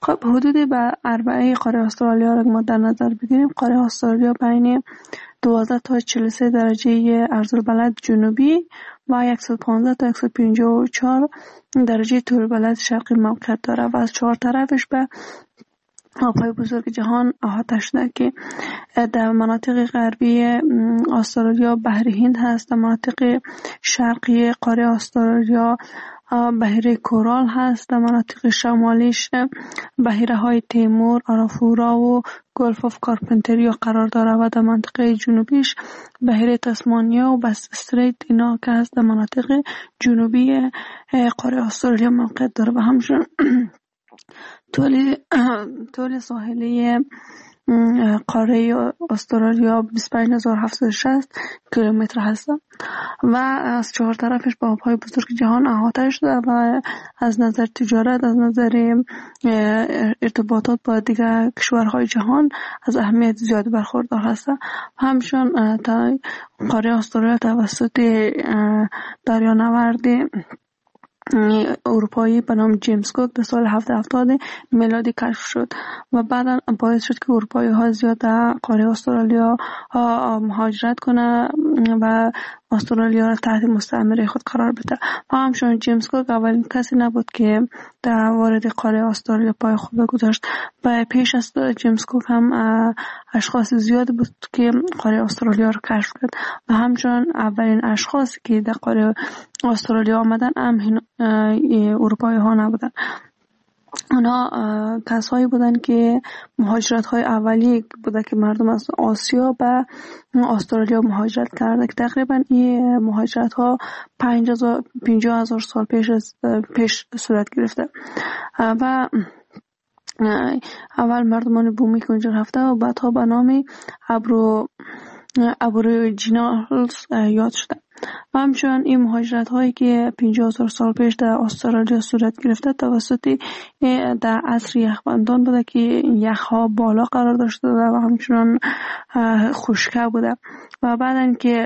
خب حدود به اربعه قاره استرالیا را ما در نظر بگیریم، قاره استرالیا بین دوازده تا چهل و سه درجه عرض‌البلد جنوبی و صد و پانزده تا صد و پنجاه و چهار درجه طول‌البلد شرقی موقعیت داره و از چهار طرفش به آبهای بزرگ جهان احاطه شده که در مناطق غربی استرالیا بحر هند هست، در مناطق شرقی قاره استرالیا بحیره کورال هست، در مناطق شمالیش بحیره های تیمور، آرافورا و گلف آف کارپنتریا قرار داره و در منطقه جنوبیش بحیره تسمانیا و بس استریت اینا که هست در مناطق جنوبی قاره استرالیا موقعیت داره و همچنین طول طول ساحلی قاره استرالیا بیست و پنج هزار و هفتصد و شصت کیلومتر هست و از چهار طرفش با آبهای بزرگ جهان احاطه شده و از نظر تجارت، از نظر ارتباطات با دیگر کشورهای جهان از اهمیت زیاد برخوردار هست. همچنین قاره استرالیا توسط دریانورد اروپایی به نام جیمز کوک در سال هفتصد و هفتاد میلادی کشف شد و بعدا باعث شد که اروپایی ها زیاد در قاره استرالیا مهاجرت کنه و استرالیا را تحت مستعمره خود قرار بده. و همچنین جیمز کوک اولین کسی نبود که در وارد قاره استرالیا پای خود گذاشت. و پیش از جیمز کوک هم اشخاص زیاد بود که قاره استرالیا را کشف کرد و همچنین اولین اشخاصی که در قاره استرالیا آمدن هم اروپایی ها نبودن. اونا کسایی بودن که مهاجرت های اولیه بوده که مردم از آسیا به استرالیا مهاجرت کرده که تقریبا این مهاجرت ها پنجاه هزار سال پیش از پیش صورت گرفته و اول مردمان بومی که اونجا رفته و بعدها به نام ابرو ابوریجینالز یاد شده. و همچنین این مهاجرت هایی که پنجاه هزار سال پیش در استرالیا صورت گرفته توسط در عصر یخبندان بوده که یخ ها بالا قرار داشته و همچنین خشکه بوده و بعدن که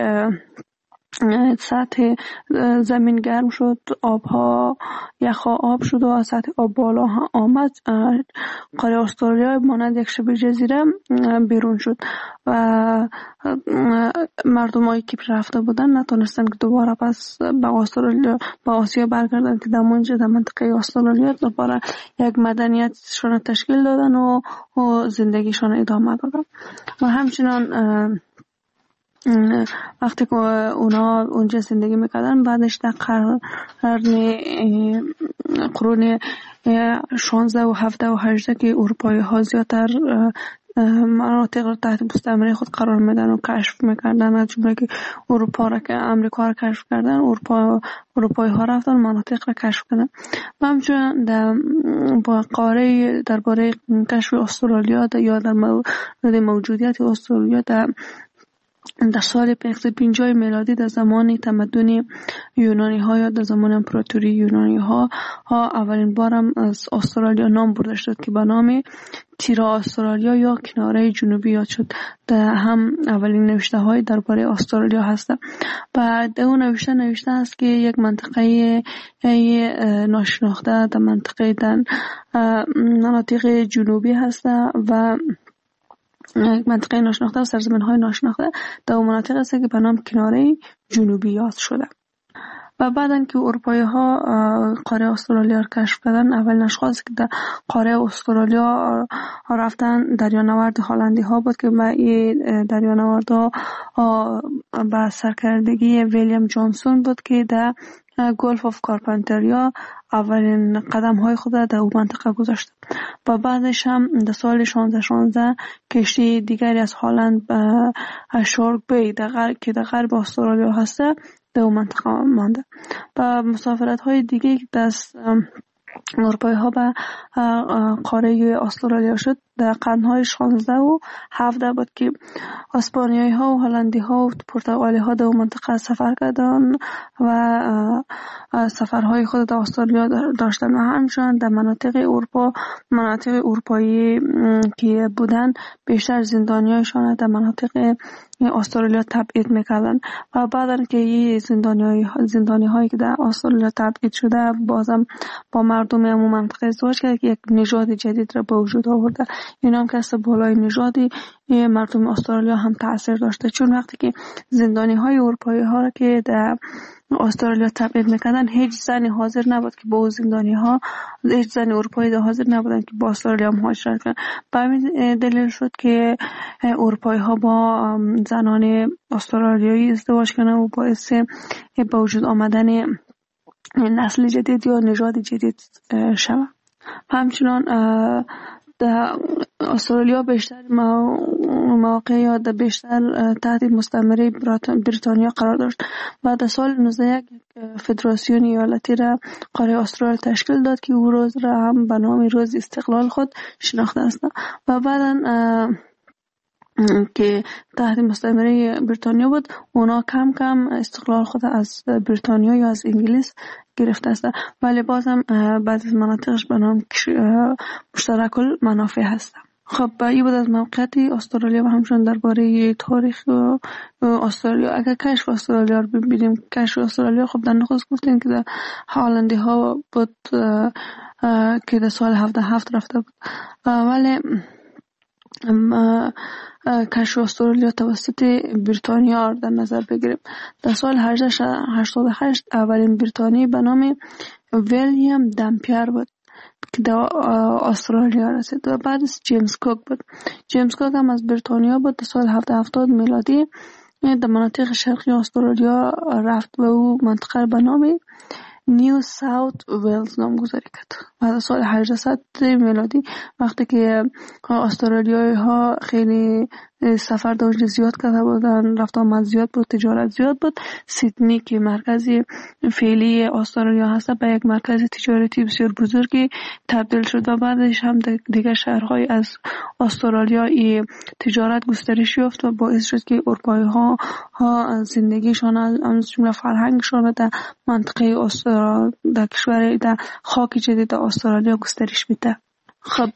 سطح زمین گرم شد، آبها یخها آب شد و سطح آب بالا آمد، قاره استرالیا مانند یک شبه جزیره بیرون شد و مردمایی که رفته بودن نتونستن که دوباره پس به استرالیا به آسیا برگردن که در منجه در منطقه استرالیا دوباره یک مدنیتشون تشکیل دادن و, و زندگیشون ادامه دادن. و همچنان وقتی که اونا اونجا زندگی میکردن بعدش در قرن قرون شانزده و هفده و هجده که اروپایی ها زیادتر مناطق را تحت مستعمره خود قرار میدن و کشف میکردن، از جمله که اروپا را که امریکا را کشف کردن، اروپا اروپایی ها رفتن مناطق را کشف کردن. و همچنین در با قاره درباره کشف استرالیا یا در موجودیت استرالیا در در سال پنجصد و پنجاه میلادی در زمان تمدن یونانی ها یا در زمان امپراتوری یونانی ها ها اولین بارم از استرالیا نام برده شد که به نام تیرا استرالیا یا کناره جنوبی یاد شد. در هم اولین نوشته های درباره استرالیا هست و در اون نوشته نوشته است که یک منطقه ناشناخته در منطقه در مناطق جنوبی هست و منطقه ناشناخته و سرزمین های ناشناخته در اون مناطق است که به نام کناره جنوبی یاد شده. و بعدن که اروپایی ها قاره استرالیا را کشف کردن، اولین اشخاصی که در قاره استرالیا رفتن دریانورد هلندی ها بود که به این دریانورد ها به سرکردگی ویلیام جانسون بود که در گلف آف کارپنتریا اولین قدم های خود در اون منطقه گذاشت. و بعدش هم در سال شانزده شانزده کشتی دیگری از هلند شارک بی که در غرب استرالیا هسته در اون منطقه مانده. و مسافرت های دیگه دست اروپایی ها به قاره استرالیا شد در قرنهای شانزده و هفده بود که اسپانیایی ها و هلندی ها و پرتغالی ها در اون منطقه سفر کردن و سفرهای خود در استرالیا داشتن و همچنین در مناطق اروپا مناطق اروپایی که بودن بیشتر زندانیایشان در مناطق استرالیا تبعید میکردن و بعدن که این زندانی زندانی هایی که در استرالیا تبعید شده بازم با مردم همون منطقه ازدواج کرد که یک نژاد جدید را به وجود آورده. اینا هم که از بالای نژادی مردم استرالیا هم تاثیر داشته، چون وقتی که زندانی های اروپایی ها را که در استرالیا تبعید میکردن هیچ زنی حاضر نبود که با زندانی ها، هیچ زن اروپایی حاضر نبودن که با استرالیا مهاجرت کنن. به همین دلیل شد که اروپایی ها با زنان استرالیایی ازدواج کنن و باعث به وجود آمدن نسل جدید یا نژاد جدید شود. همچنان در استرالیا بیشتر مواقع یا در بیشتر تحت مستعمره بریتانیا قرار داشت و در سال نوزده صد و یک فدراسیون ایالتی را قاره استرالیا تشکیل داد که او روز را هم به نام روز استقلال خود شناخته است و بعدا که تحت مستعمره بریتانیا بود اونا کم کم استقلال خود از بریتانیا یا از انگلیس گرفته است، ولی بازم بعضی از مناطقش به نام مشترک المنافع هست. خب این بود از موقعیت استرالیا و همچنان درباره تاریخ استرالیا. اگر کشف استرالیا رو ببینیم، کشف استرالیا خب در نخست گفتیم که در هالندی ها بود که در سال هفده هفت رفته بود، ولی کشف استرالیا توسط بریتانیا در نظر بگیریم. در سال هجده هشتاد و هشت اولین بریتانی به نام ویلیام دمپیر بود که در استرالیا رسید و بعدش جیمز کوک بود. جیمز کوک هم از بریتانیا بود. در سال هفده هفتاد میلادی در مناطق شرقی استرالیا رفت و او منطقه به نام نیو ساوت ویلز نامگذاری کرد. و در سال هجدهصد میلادی وقتی که استرالیایی ها خیلی سفر داشت زیاد کرده بودن، رفت آمد زیاد بود، تجارت زیاد بود، سیدنی که مرکزی فعلی استرالیا هست به یک مرکز تجارتی بسیار بزرگی تبدیل شد و بعدش هم دیگر شهرهای از استرالیا ای تجارت گسترش یافت و باعث شد که اروپایی ها ها زندگیشان از جمله فرهنگشان در منطقه استرالیا در کشور در خاک جدید استرالیا گسترش میده. خب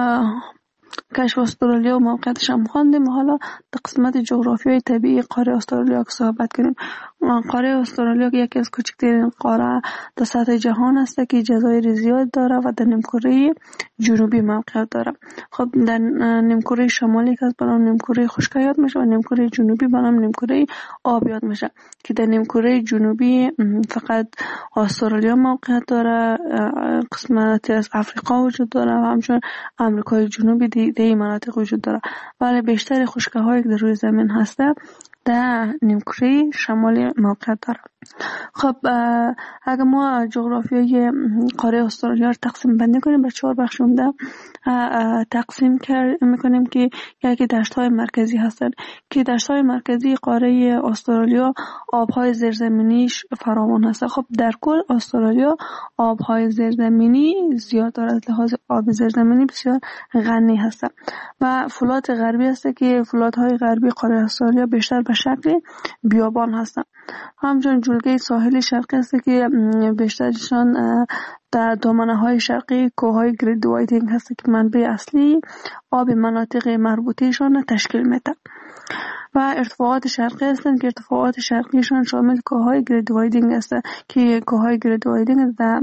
کشف استرالیا و موقعیتش هم خواندیم. حالا در قسمت جغرافیای طبیعی قاره استرالیا که صحبت کنیم. قاره استرالیا یکی از کوچکترین قاره در سطح جهان است که جزایر زیاد داره و در نیمکره جنوبی موقعیت داره. خب در نیمکره شمالی که از به نام نیمکره خشک یاد میشه و نیمکره جنوبی به نام نیمکره آب یاد میشه که در نیمکره جنوبی فقط استرالیا موقعیت داره، قسمتی از افریقا وجود داره و همچنین امریکای جنوبی دیگه مناطق وجود داره، ولی بیشتر خشک‌هایی که در روی زمین هسته در نیمکره شمالی موقعیت داره. خب اگر ما جغرافیای قاره استرالیا رو تقسیم بندی کنیم به چهار بخش عمده تقسیم میکنیم که یکی دشت‌های مرکزی هستند که دشت‌های مرکزی قاره استرالیا آب‌های زیرزمینیش فراوان هست. خب در کل استرالیا آب‌های زیرزمینی زیاد دارد، از لحاظ آب زیرزمینی بسیار غنی هست و فلات غربی هست که فلات‌های غربی قاره استرالیا بیشتر به شکل بیابان هستند. همچنین جلگه ساحلی شرقی هست که بیشترشان در دامنه های شرقی کوههای گرید وایدینگ هست که منبع اصلی آب مناطق مربوطهشان تشکیل میده و ارتفاعات شرقی هستند که ارتفاعات شرقیشان شامل کوههای گرید وایدینگ است که کوههای گرید وایدینگ در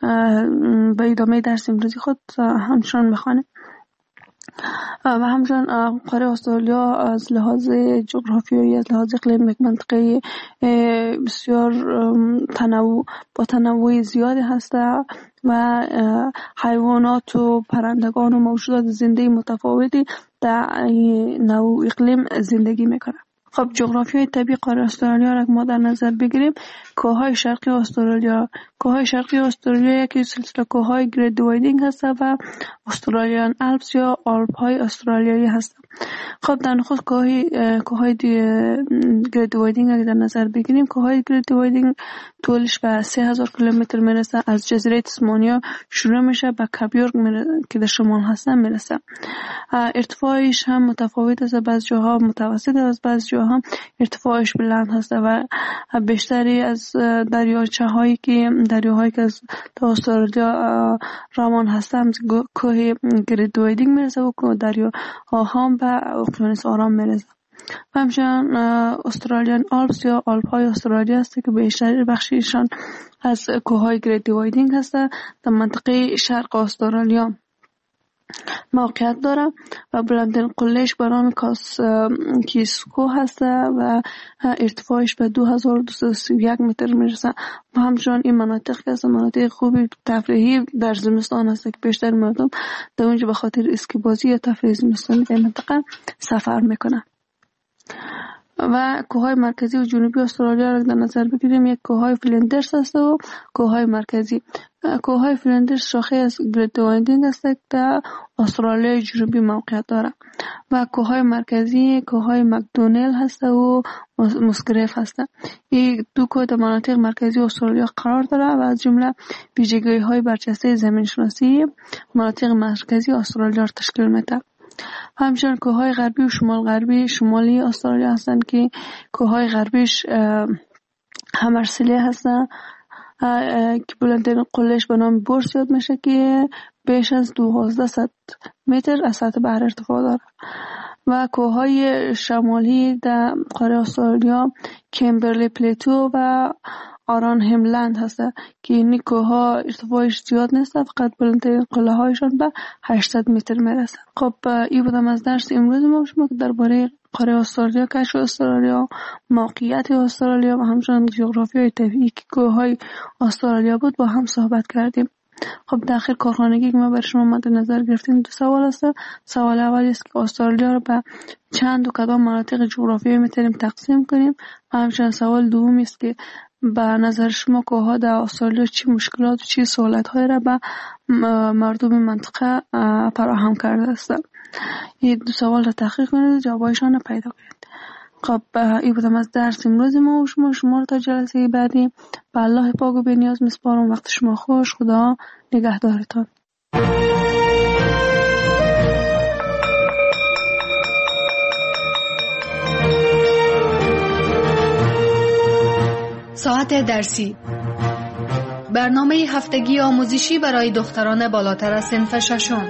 به ادامه درس امروزی خود همچنان میخوانیم. و همچنان قاره استرالیا از لحاظ جغرافیایی، از لحاظ اقلیم یک منطقه بسیار تنوع با تنوع زیادی هست و حیوانات و پرندگان و موجودات زنده متفاوتی در نوع اقلیم زندگی میکنه. خب جغرافیای طبیعی قاره استرالیا را ما در نظر بگیریم، کوههای شرقی استرالیا کوههای شرقی استرالیا یکی سلسله کوههای گرید وایدینگ هست و استرالیان الپس یا آلپ های استرالیایی هست. خب در نخست کوههای کوههای گرید وایدینگ اگر در نظر بگیریم، کوههای گرید وایدینگ طولش به سه هزار کیلومتر میرسه، از جزیره تسمانیا شروع میشه به کاپیورگ که در شمال هست میرسه. ارتفاعش هم متفاوت است، بعض جاها متوسط است، بعض جاها ارتفاعش بلند هست و بیشتری از دریاچه هایی که دریاهایی که از استرالیا روان هستند کوه گرید وایدینگ میرسه و دریا هم به اقیانوس آرام میرسه. و همچنان استرالیان آلپس یا آلپ های استرالیا هست که بیشتر بخشیشان از کوههای گریت دیوایدینگ هست در منطقه شرق استرالیا موقعیت داره و بلندترین قلهش به نام کاس کیسکو هست و ارتفاعش به دو هزار و دویست و سی و یک متر میرسه و همچنان این مناطق که از مناطق خوبی تفریحی در زمستان هست که بیشتر مردم در اونجا به خاطر اسکی بازی یا تفریح زمستانی در منطقه سفر میکنه. و کوههای مرکزی و جنوبی استرالیا را در نظر بگیریم، یک کوههای فلندرز است و کوههای مرکزی. کوههای فلندرز شاخه از گریت دیوایدینگ است که در استرالیا جنوبی موقعیت داره و کوههای مرکزی کوههای مکدونل هست و مسگریف هست. این دو کوه در مناطق مرکزی استرالیا قرار داره و از جمله ویژگی‌های برجسته زمین شناسی مناطق مرکزی استرالیا را تشکیل میده. همچنین کوههای غربی و شمال غربی شمالی استرالیا هستند که کوههای غربیش همرسلی هستند که بلندترین قلهش به نام بورس یاد میشه که بیش از دوازده متر از سطح بحر ارتفاع داره و کوههای شمالی در قاره استرالیا کیمبرلی پلیتو و آران هملند هست که این کوه‌ها ارتفاعش زیاد نیست، فقط بلندترین قله هایشان به هشتصد متر میرسه. خب این بودم از درس امروز ما شما که درباره قاره استرالیا، کشف استرالیا، موقعیت استرالیا و همچنین جغرافیای طبیعی که کوه‌های استرالیا بود با هم صحبت کردیم. خب در آخر کارخانگی که ما برای شما مد نظر گرفتیم دو سوال است. سوال اول است که استرالیا رو به چند و کدام مناطق جغرافیایی میتونیم تقسیم کنیم و همچنین سوال دوم است که به نظر شما کوه‌ها در استرالیا چی مشکلات و چی سهولت‌هایی را به مردم منطقه فراهم کرده است. این دو سوال را تحقیق کنید، جوابایشان را پیدا کنید. خب این بودم از درس امروز ما و شما شما رو تا جلسه بعدی به الله پاک و بی‌نیاز میسپارم. وقت شما خوش، خدا نگهدارتان. ساعت درسی، برنامه هفتگی آموزشی برای دختران بالاتر از صنف ششم.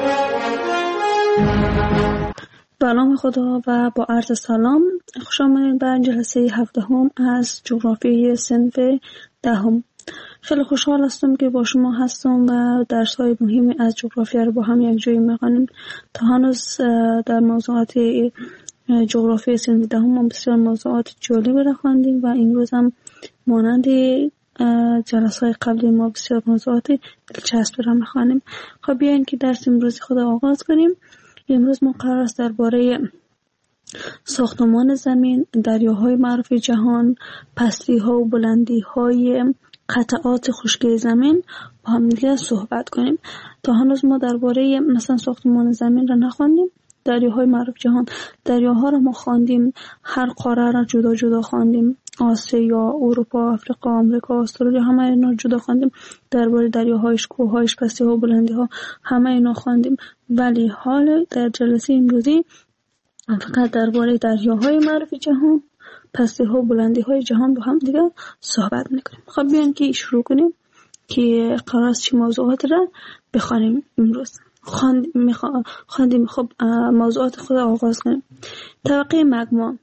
به نام خدا و با عرض سلام، خوش آمدید به جلسه هفدهم از جغرافیای صنف دهم. خیلی خوشحال هستم که با شما هستم و درس‌های مهمی از جغرافیا رو با هم یک جایی می‌خوانیم. تا هنوز در موضوعات جغرافیای صنف دهم ما بسیار موضوعات جالب را خواندیم و امروز هم مانند جلسه‌های قبلی ما بسیار موضوعات دلچسب را می‌خوانیم. خب بیاین که درس امروز خود آغاز کنیم. امروز ما قرار است درباره ساختمان زمین، دریاهای معروف جهان، پستی‌ها و بلندی‌های قطعات خشکی زمین با هم دیگه صحبت کنیم. تا هنوز ما درباره مثلا ساختمان زمین را نخواندیم. دریاهای معروف جهان، دریاها را ما خواندیم، هر قاره را جدا جدا خواندیم، آسیا، اروپا، آفریقا، آمریکا، استرالیا، همه اینا جدا خواندیم. درباره دریاهایش، کوههایش، پستی‌ها و بلندی‌ها همه اینا خواندیم. ولی حال در جلسه امروزی فقط درباره دریاهای معروف جهان، پستی‌ها و بلندی‌های جهان با هم دیگه صحبت می‌کنیم. خب بیان که شروع کنیم که قرار است چه موضوعات را بخوانیم امروز. خواندیم خواندیم خب موضوعات خود آغاز کنیم. طبقه مگما.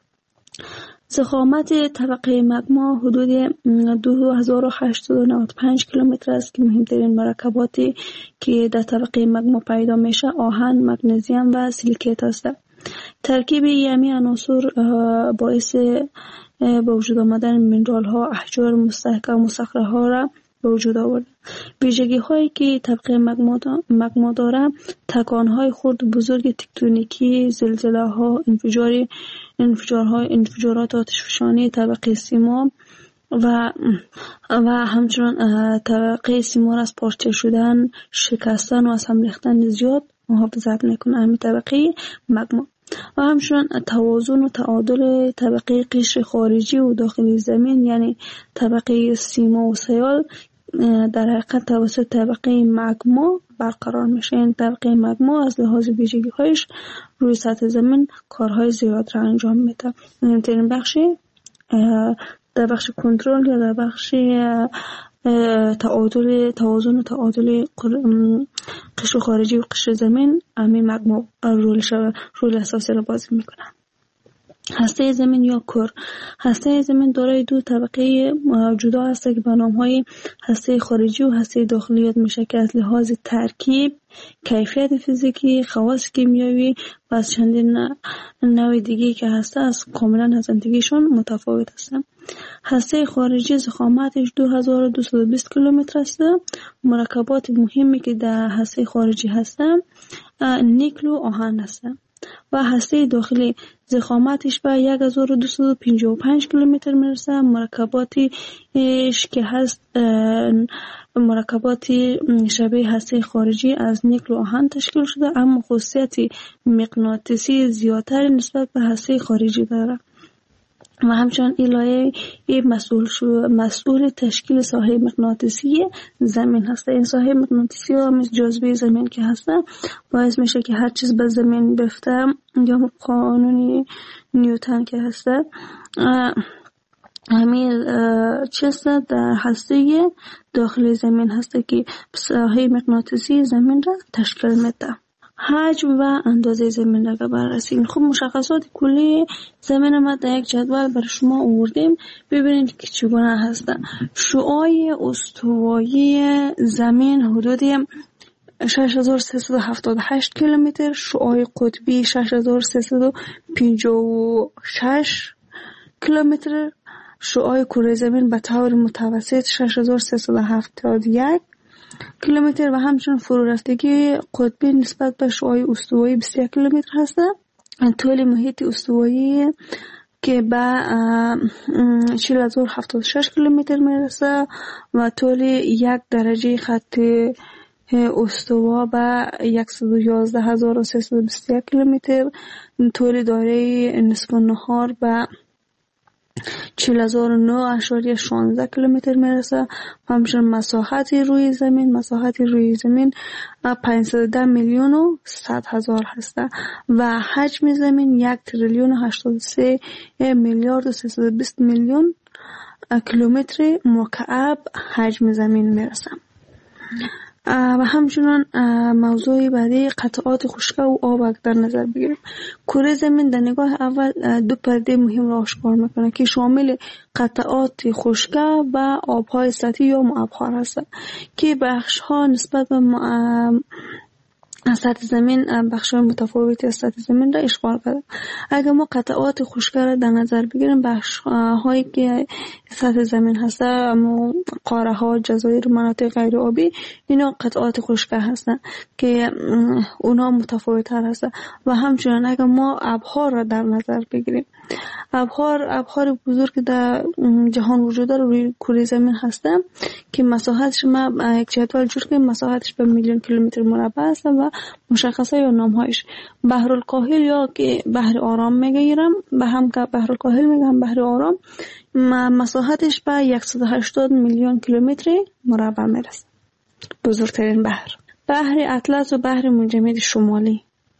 ضخامت طبقه مگما حدود دو هزار و هشتصد و نود و پنج کیلومتر است که مهمترین مرکباتی که در طبقه مگما پیدا میشه آهن، مگنیزیم و سیلیکیت است. ترکیب یمی عناصر باعث به وجود آمدن مینرال ها، احجار مستحکم و صخره ها را به وجود آورد. ویژگی هایی که طبقه مگما داره تکان های خرد بزرگ تکتونیکی، زلزله ها، انفجاری انفجارهای انفجارات آتشفشانی طبقه سیما و و همچنین طبقه سیما از پارچه شدن، شکستن و از هم ریختن زیاد محافظت میکنه. همین طبقه مگما و همچنین توازن و تعادل طبقه قشر خارجی و داخلی زمین یعنی طبقه سیما و سیال در حقیقت توسط طبقه مگما برقرار میشه. این طبقه مگما از لحاظ ویژگی‌هایش روی سطح زمین کارهای زیاد را انجام میده. مهمترین بخش در بخش کنترل یا در بخش تعادل توازن و تعادل قشر خارجی و قشر زمین همین مگما رول رول اساسی را بازی میکنه. هسته زمین یا کور. هسته زمین دارای دو طبقه جدا است که به نام‌های هسته خارجی و هسته داخلی یاد میشه که از لحاظ ترکیب، کیفیت فیزیکی، خواص کیمیایی و از چندین نوع دیگه که هسته از کاملا از دیگه‌شون متفاوت هستند. هسته خارجی ضخامتش دو هزار و دویست و بیست کیلومتر است. مرکبات مهمی که در هسته خارجی هستند نیکل و آهن هستند و هسته داخلی ضخامتش به یک هزار و دویست و پنجاه و پنج کیلومتر میرسه. مرکباتش که هست مرکباتی شبیه هسته خارجی از نیکل و آهن تشکیل شده، اما خاصیت مغناطیسی زیادتر نسبت به هسته خارجی داره و همچنان این لایه مسئول شو مسئول تشکیل ساحه مغناطیسی زمین هست. این ساحه مغناطیسی و مثل جاذبه زمین که هست باعث میشه که هر چیز به زمین بیفته یا قانون نیوتن که هست همین چیز در هسته داخل زمین هست که ساحه مغناطیسی زمین را تشکیل میده. حجم و اندازه زمین را بررسی. خب مشخصات کلی زمین ما در یک جدول برای شما آوردیم. ببینید که چگونه هستن. شعاع استوایی زمین حدود شش هزار و سیصد و هفتاد و هشت کیلومتر، شعاع قطبی شش هزار و سیصد و پنجاه و شش کیلومتر، شعاع کره زمین به طور متوسط شش هزار و سیصد و هفتاد و یک کیلومتر و همچنین فرو رفتگی قطبی نسبت به شعاع استوایی بیست و یک کیلومتر هست. طول محیط استوایی که به چهل هزار و هفتاد و شش کیلومتر میرسه و طول یک درجه خط استوا به صد و یازده هزار و سیصد و بیست و یک کیلومتر. طول دایره نصف النهار به چهل هزار و نه اشاریه شانزده کیلومتر میرسه. همچنین مساحت روی زمین مساحت روی زمین پانصد و ده میلیون و صد هزار هسته و حجم زمین یک تریلیون و هشتاد و سه میلیارد و سیصد و بیست میلیون کیلومتر مکعب حجم زمین میرسه. و همچنان موضوع بعدی قطعات خشک و آب در نظر بگیریم. کره زمین در نگاه اول دو پرده مهم را آشکار میکنه که شامل قطعات خشک و آبهای سطحی یا مبخر هستند که بخش ها نسبت به سطح زمین بخش متفاوتی از سطح زمین را اشغال کرده. اگر ما قطعات خشک را در نظر بگیریم بخش هایی که سطح زمین هسته قاره ها، جزایر، مناطق غیر آبی اینا قطعات خشک هستند که اونا متفاوت تر هستند و همچنین اگر ما ابحار را در نظر بگیریم ابحار ابحار بزرگ در جهان وجود داره روی کره زمین هستند که مساحتش ما یک جدول جور کنیم مساحتش به میلیون کیلومتر مربع است و مشخصه یا نامهایش بحرالکاهل یا که بحر آرام میگیرم به هم که بحرالکاهل میگم بحر آرام مساحتش به صد و هشتاد میلیون کیلومتر مربع میرسه. بزرگترین بحر بحر اطلس و بحر منجمد شمالی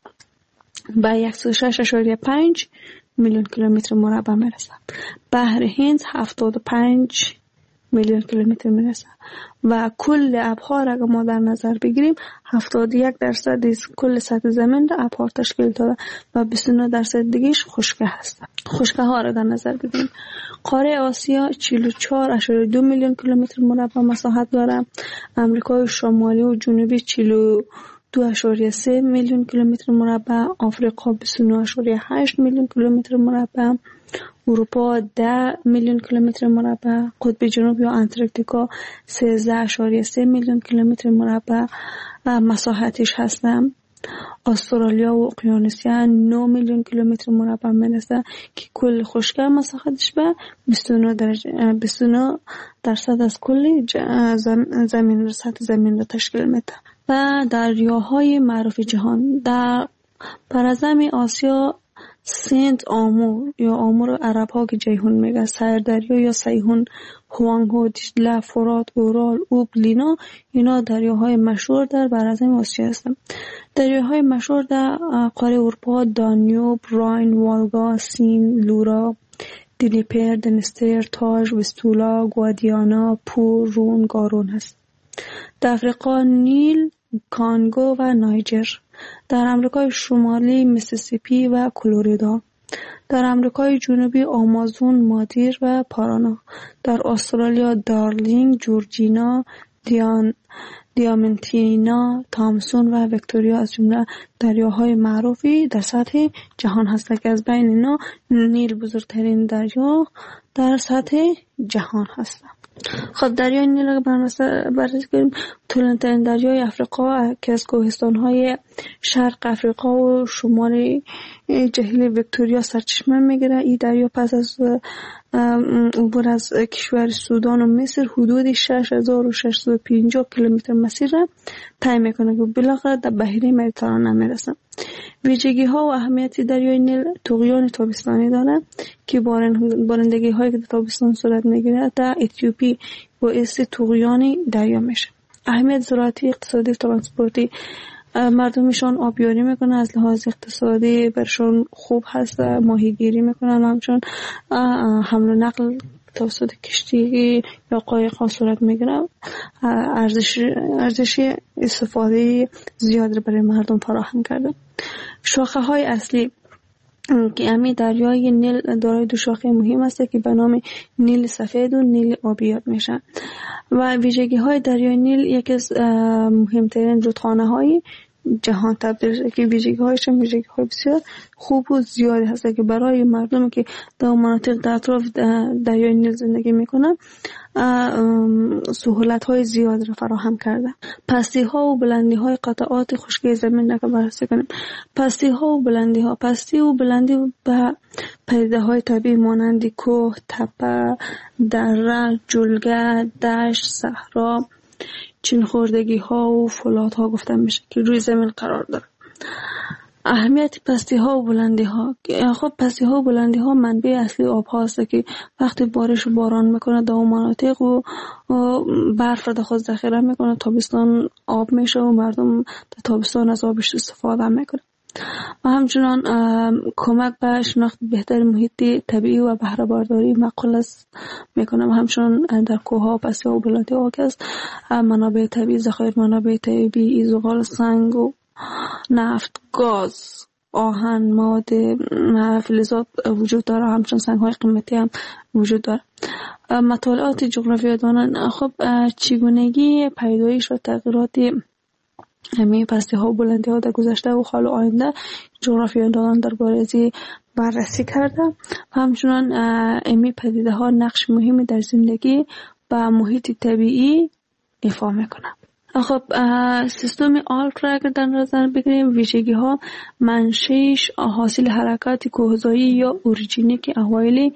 به صد و شش اشاریه پنج میلیون کیلومتر مربع میرسه. بحر هند هفتاد و پنج میلیون کیلومتر میرسه و کل ابحار اگر ما در نظر بگیریم هفتاد و یک درصد از کل سطح زمین را ابحار تشکیل داده و بیست و نه درصد دیگهش خشکه هست. خشکه ها را در نظر بگیریم قاره آسیا چهل و چهار اشاریه دو میلیون کیلومتر مربع مساحت داره. امریکای شمالی و جنوبی چهل و دو اشاریه سه میلیون کیلومتر مربع. آفریقا بیست و نه اشاریه هشت میلیون کیلومتر مربع. اروپا ده میلیون کیلومتر مربع. قطب جنوب یا انتارکتیکا سیزده اشاریه سه میلیون کیلومتر مربع مساحتش هستم. استرالیا و اقیانوسیا نه میلیون کیلومتر مربع میرسه که کل خشکی مساحتش به بیست و نه درجه بیست و نه درصد از کل زمین سطح زمین را تشکیل میده. و دریاهای معروف جهان در پرزمین آسیا سند آمور یا آمور عرب ها که جیهون میگه، سیر دریا یا سیهون، هوانگو، دیجله، فرات، اورال، اوب، لینا اینا دریاهای مشهور در برزمین آسیا هستند. دریاهای مشهور در قاره اروپا دانیوب، راین، والگا، سین، لورا، دنیپر، دنستر، تاج، وستولا، گوادیانا، پور، رون، گارون هست. در افریقا نیل، کانگو و نایجر. در امریکای شمالی میسیسیپی و کلرادو. در امریکای جنوبی آمازون، مادیر و پارانا. در استرالیا دارلینگ، جورجینا، دیان دیامنتینا، تامسون و ویکتوریا از جمله دریاهای معروفی در سطح جهان هستند که از بین اینا نیل بزرگترین دریا در سطح جهان هستند. خب دریای نیل رو بررسی کنیم. طولانی‌ترین دریای افریقا که از کوهستان‌های شرق افریقا و شمال جهیل ویکتوریا سرچشمه میگیره. این دریا پس از عبور از کشور سودان و مصر حدود شش هزار و ششصد و پنجاه کیلومتر مسیر را طی میکنه که بالاخره در بحیره مدیترانه میرسه. ویژگی ها و اهمیت دریای نیل طغیان تابستانی داره که بارندگی هایی که در تابستان صورت میگیره در اتیوپی باعث طغیان دریا میشه. اهمیت زراعتی، اقتصادی و ترانسپورتی، مردمشان آبیاری میکنن، از لحاظ اقتصادی برشون خوب هست، ماهیگیری میکنن، همچون حمل و نقل توسط کشتی یا قایق صورت میگیره، ارزش ارزش استفاده زیاد برای مردم فراهم کرده. شاخه های اصلی که امی دریای نیل دارای دو شاخه مهم است که به نام نیل سفید و نیل آبی یاد میشن و ویژگی های دریای نیل یکی از مهمترین رودخانه های جهان تبدیل شده که ویژگی هایش هم ویژگی های بسیار خوب و زیادی هست که برای مردم که در مناطق در اطراف دریای نیل زندگی میکنن سهولت های زیاد را فراهم کرده. پستی ها و بلندی های قطعات خشکی زمین را بررسی کنیم. پستی ها و بلندی ها پستی و بلندی به پدیده های طبیعی مانند کوه، تپه، دره، جلگه، دشت، صحرا، چین خوردگی ها و فولاد ها گفتن میشه که روی زمین قرار داره. اهمیت پستی ها و بلندی ها، خب پستی ها و بلندی ها منبع اصلی آب هاست که وقتی بارش و باران میکنه در اون مناطق و برف را در خود ذخیره میکنه، تابستان آب میشه و مردم در تابستان از آبش استفاده میکنه و همچنان کمک به شناخت بهتر محیط طبیعی و بهره برداری معقول است میکنه و همچنان در کوه ها و پستی ها و بلندی ها که است منابع طبیعی، ذخایر منابع طبیعی، زغال، سنگ و نفت، گاز، آهن، مواد فلزات وجود داره، همچنان سنگ های قیمتی هم وجود داره. مطالعات جغرافیایی دانن خب چگونگی پیدایش و تغییرات همین پستی ها و بلندی ها در گذشته و حال و آینده جغرافیایی دانان درباره از بررسی کرده و همچنان امی پدیده ها نقش مهمی در زندگی و محیط طبیعی ایفا میکنه. خب سیستم آلپ را اگر در نظر بگیریم ویژگی ها منشأش حاصل حرکات کوهزایی یا اوریجینیک اوایل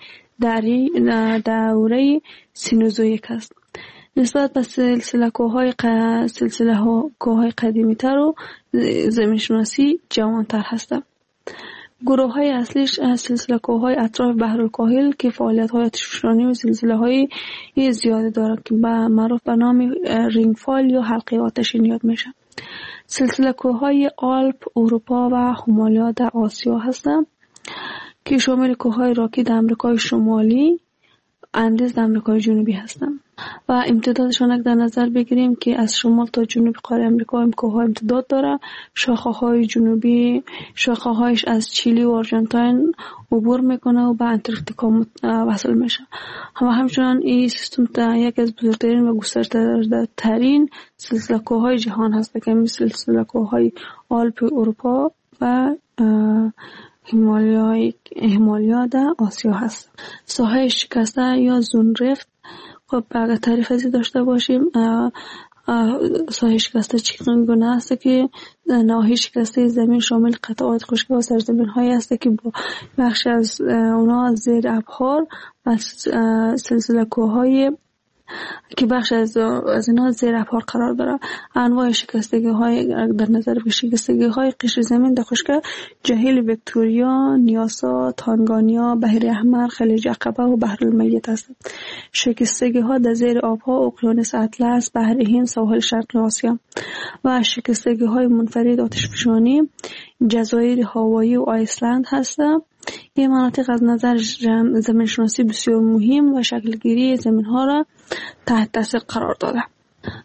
دوره سینوزویک است. نسبت به سلسله کوههای ق... سلسله ها کوههای قدیمی تر و زمین شناسی جوان تر هستند. گروه های اصلیش سلسله کوههای اطراف بحرالکاهل که فعالیت های آتشفشانی و سلسله های زیاده دارد که به معروف به نام رینگفال یا حلقه آتشین یاد میشه. سلسله کوههای آلپ اروپا و هیمالیا در آسیا هستند که شامل کوههای راکی در امریکای شمالی، اندیز در امریکای جنوبی هستند و امتدادشان اگر در نظر بگیریم که از شمال تا جنوب قاره امریکا هم کوه‌ها امتداد داره. شاخه‌های جنوبی شاخه‌هایش از چیلی و آرژانتین عبور میکنه و به انتارکتیکا وصل میشه. و همچنان این سیستم یک از بزرگترین و گسترده‌ترین سلسله کوه‌های جهان هست که مثل سلسله کوه‌های آلپ اروپا و هیمالیا هیمالیا در آسیا هست. ساحه شکسته یا زونرفت خب اگر تعریف ازی داشته باشیم ساحه شکسته چگونه است که نواحی شکسته زمین شامل قطعات خشک و سرزمین هایی است که با بخش از اونا زیر ابحار و سلسله کوههای که بخش از از اینا زیر ابحار قرار داره. انواع شکستگی های در نظر بگیریم شکستگی های قشر زمین در خشکی جهیل ویکتوریا، نیاسا، تانگانیا، بحیره احمر، خلیج عقبه و بحر المیت هستند. شکستگی ها در زیر آبها اقیانوس اطلس، بحر هند، سواحل شرق آسیا و شکستگی های منفرد آتشفشانی جزایر هاوایی و آیسلند هستند. این مناطق از نظر زمین شناسی بسیار مهم و شکلگیری زمین ها را تحت تاثیر قرار داده.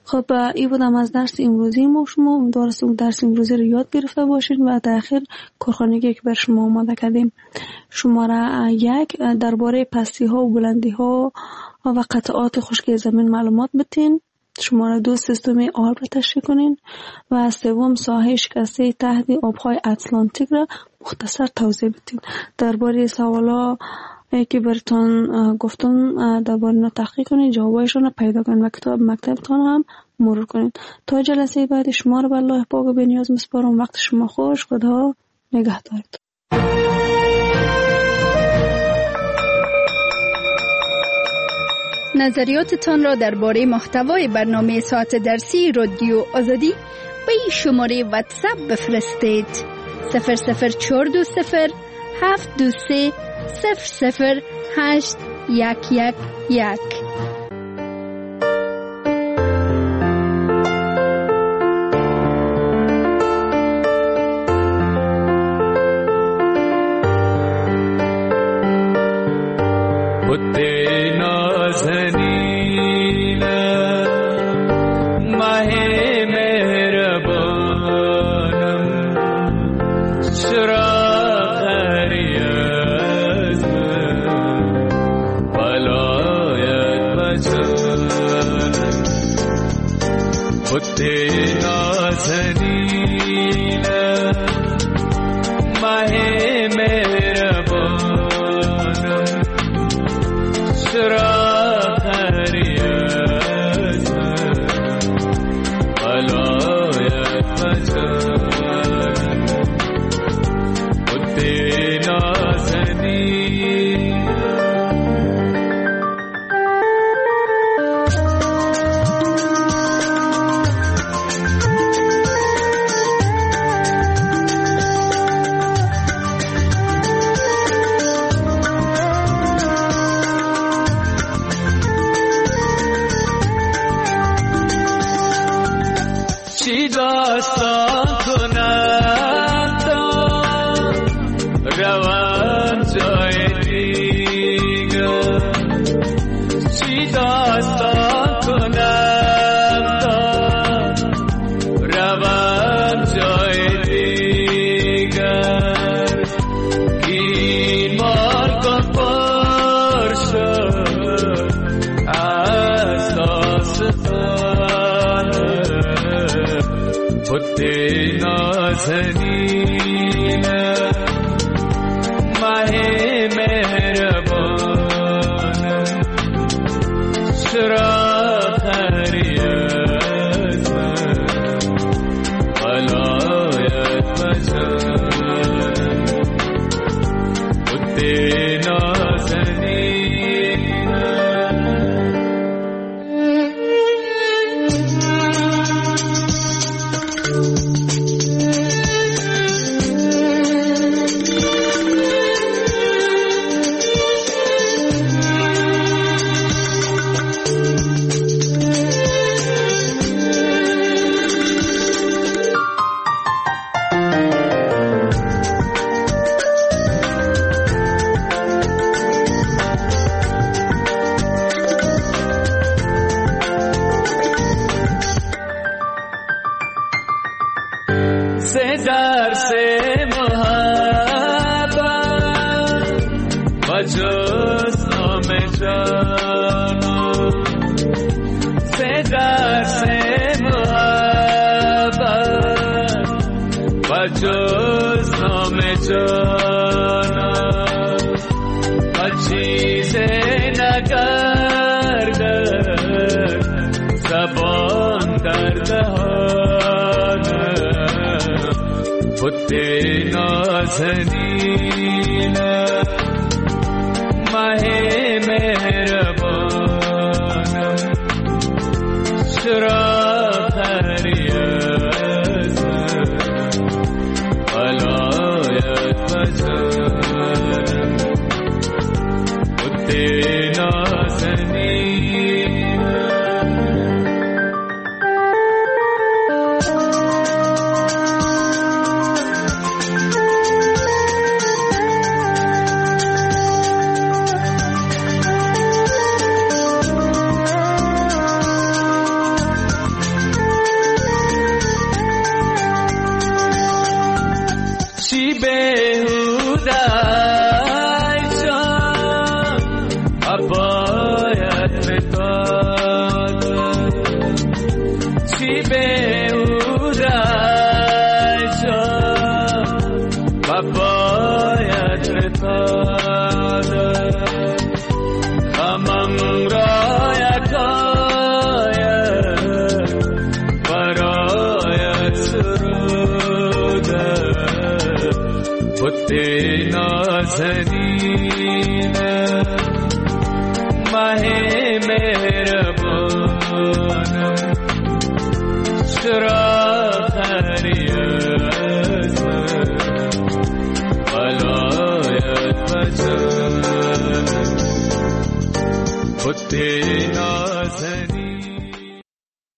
خب این بودم از درس امروزی ما شما. امیدوارم اون درس امروزی رو یاد گرفته باشین و در آخر کارخانگی که بر شما آماده کردیم. شماره یک درباره پستی ها و بلندی ها و قطعات خشکی زمین معلومات بتین. شماره دو سیستم آب را تشریح کنین و سوم ساحه شکسته تحت آبهای اتلانتیک را مختصر توضیح بدین. درباره سوالا که براتون گفتم درباره اینا تحقیق کنین، جوابایشون رو پیدا کنین و کتاب مکتبتون هم مرور کنین. تا جلسه بعد شما رو به الله پاک به نیاز میسپارم. وقت شما خوش. خدا نگهدارت. نظریاتتان را درباره محتوای برنامه ساعت درسی رادیو آزادی به این شماره واتساپ بفرستید: صفر صفر چهار دو صفر هفت دو سه صفر صفر هشت یک یک یک. چی به او رای شد و باید بتاده غمم را یکایت برایت سروده بطی نازنینه مه مهربانم چرا خری از من ولایت بجن بطی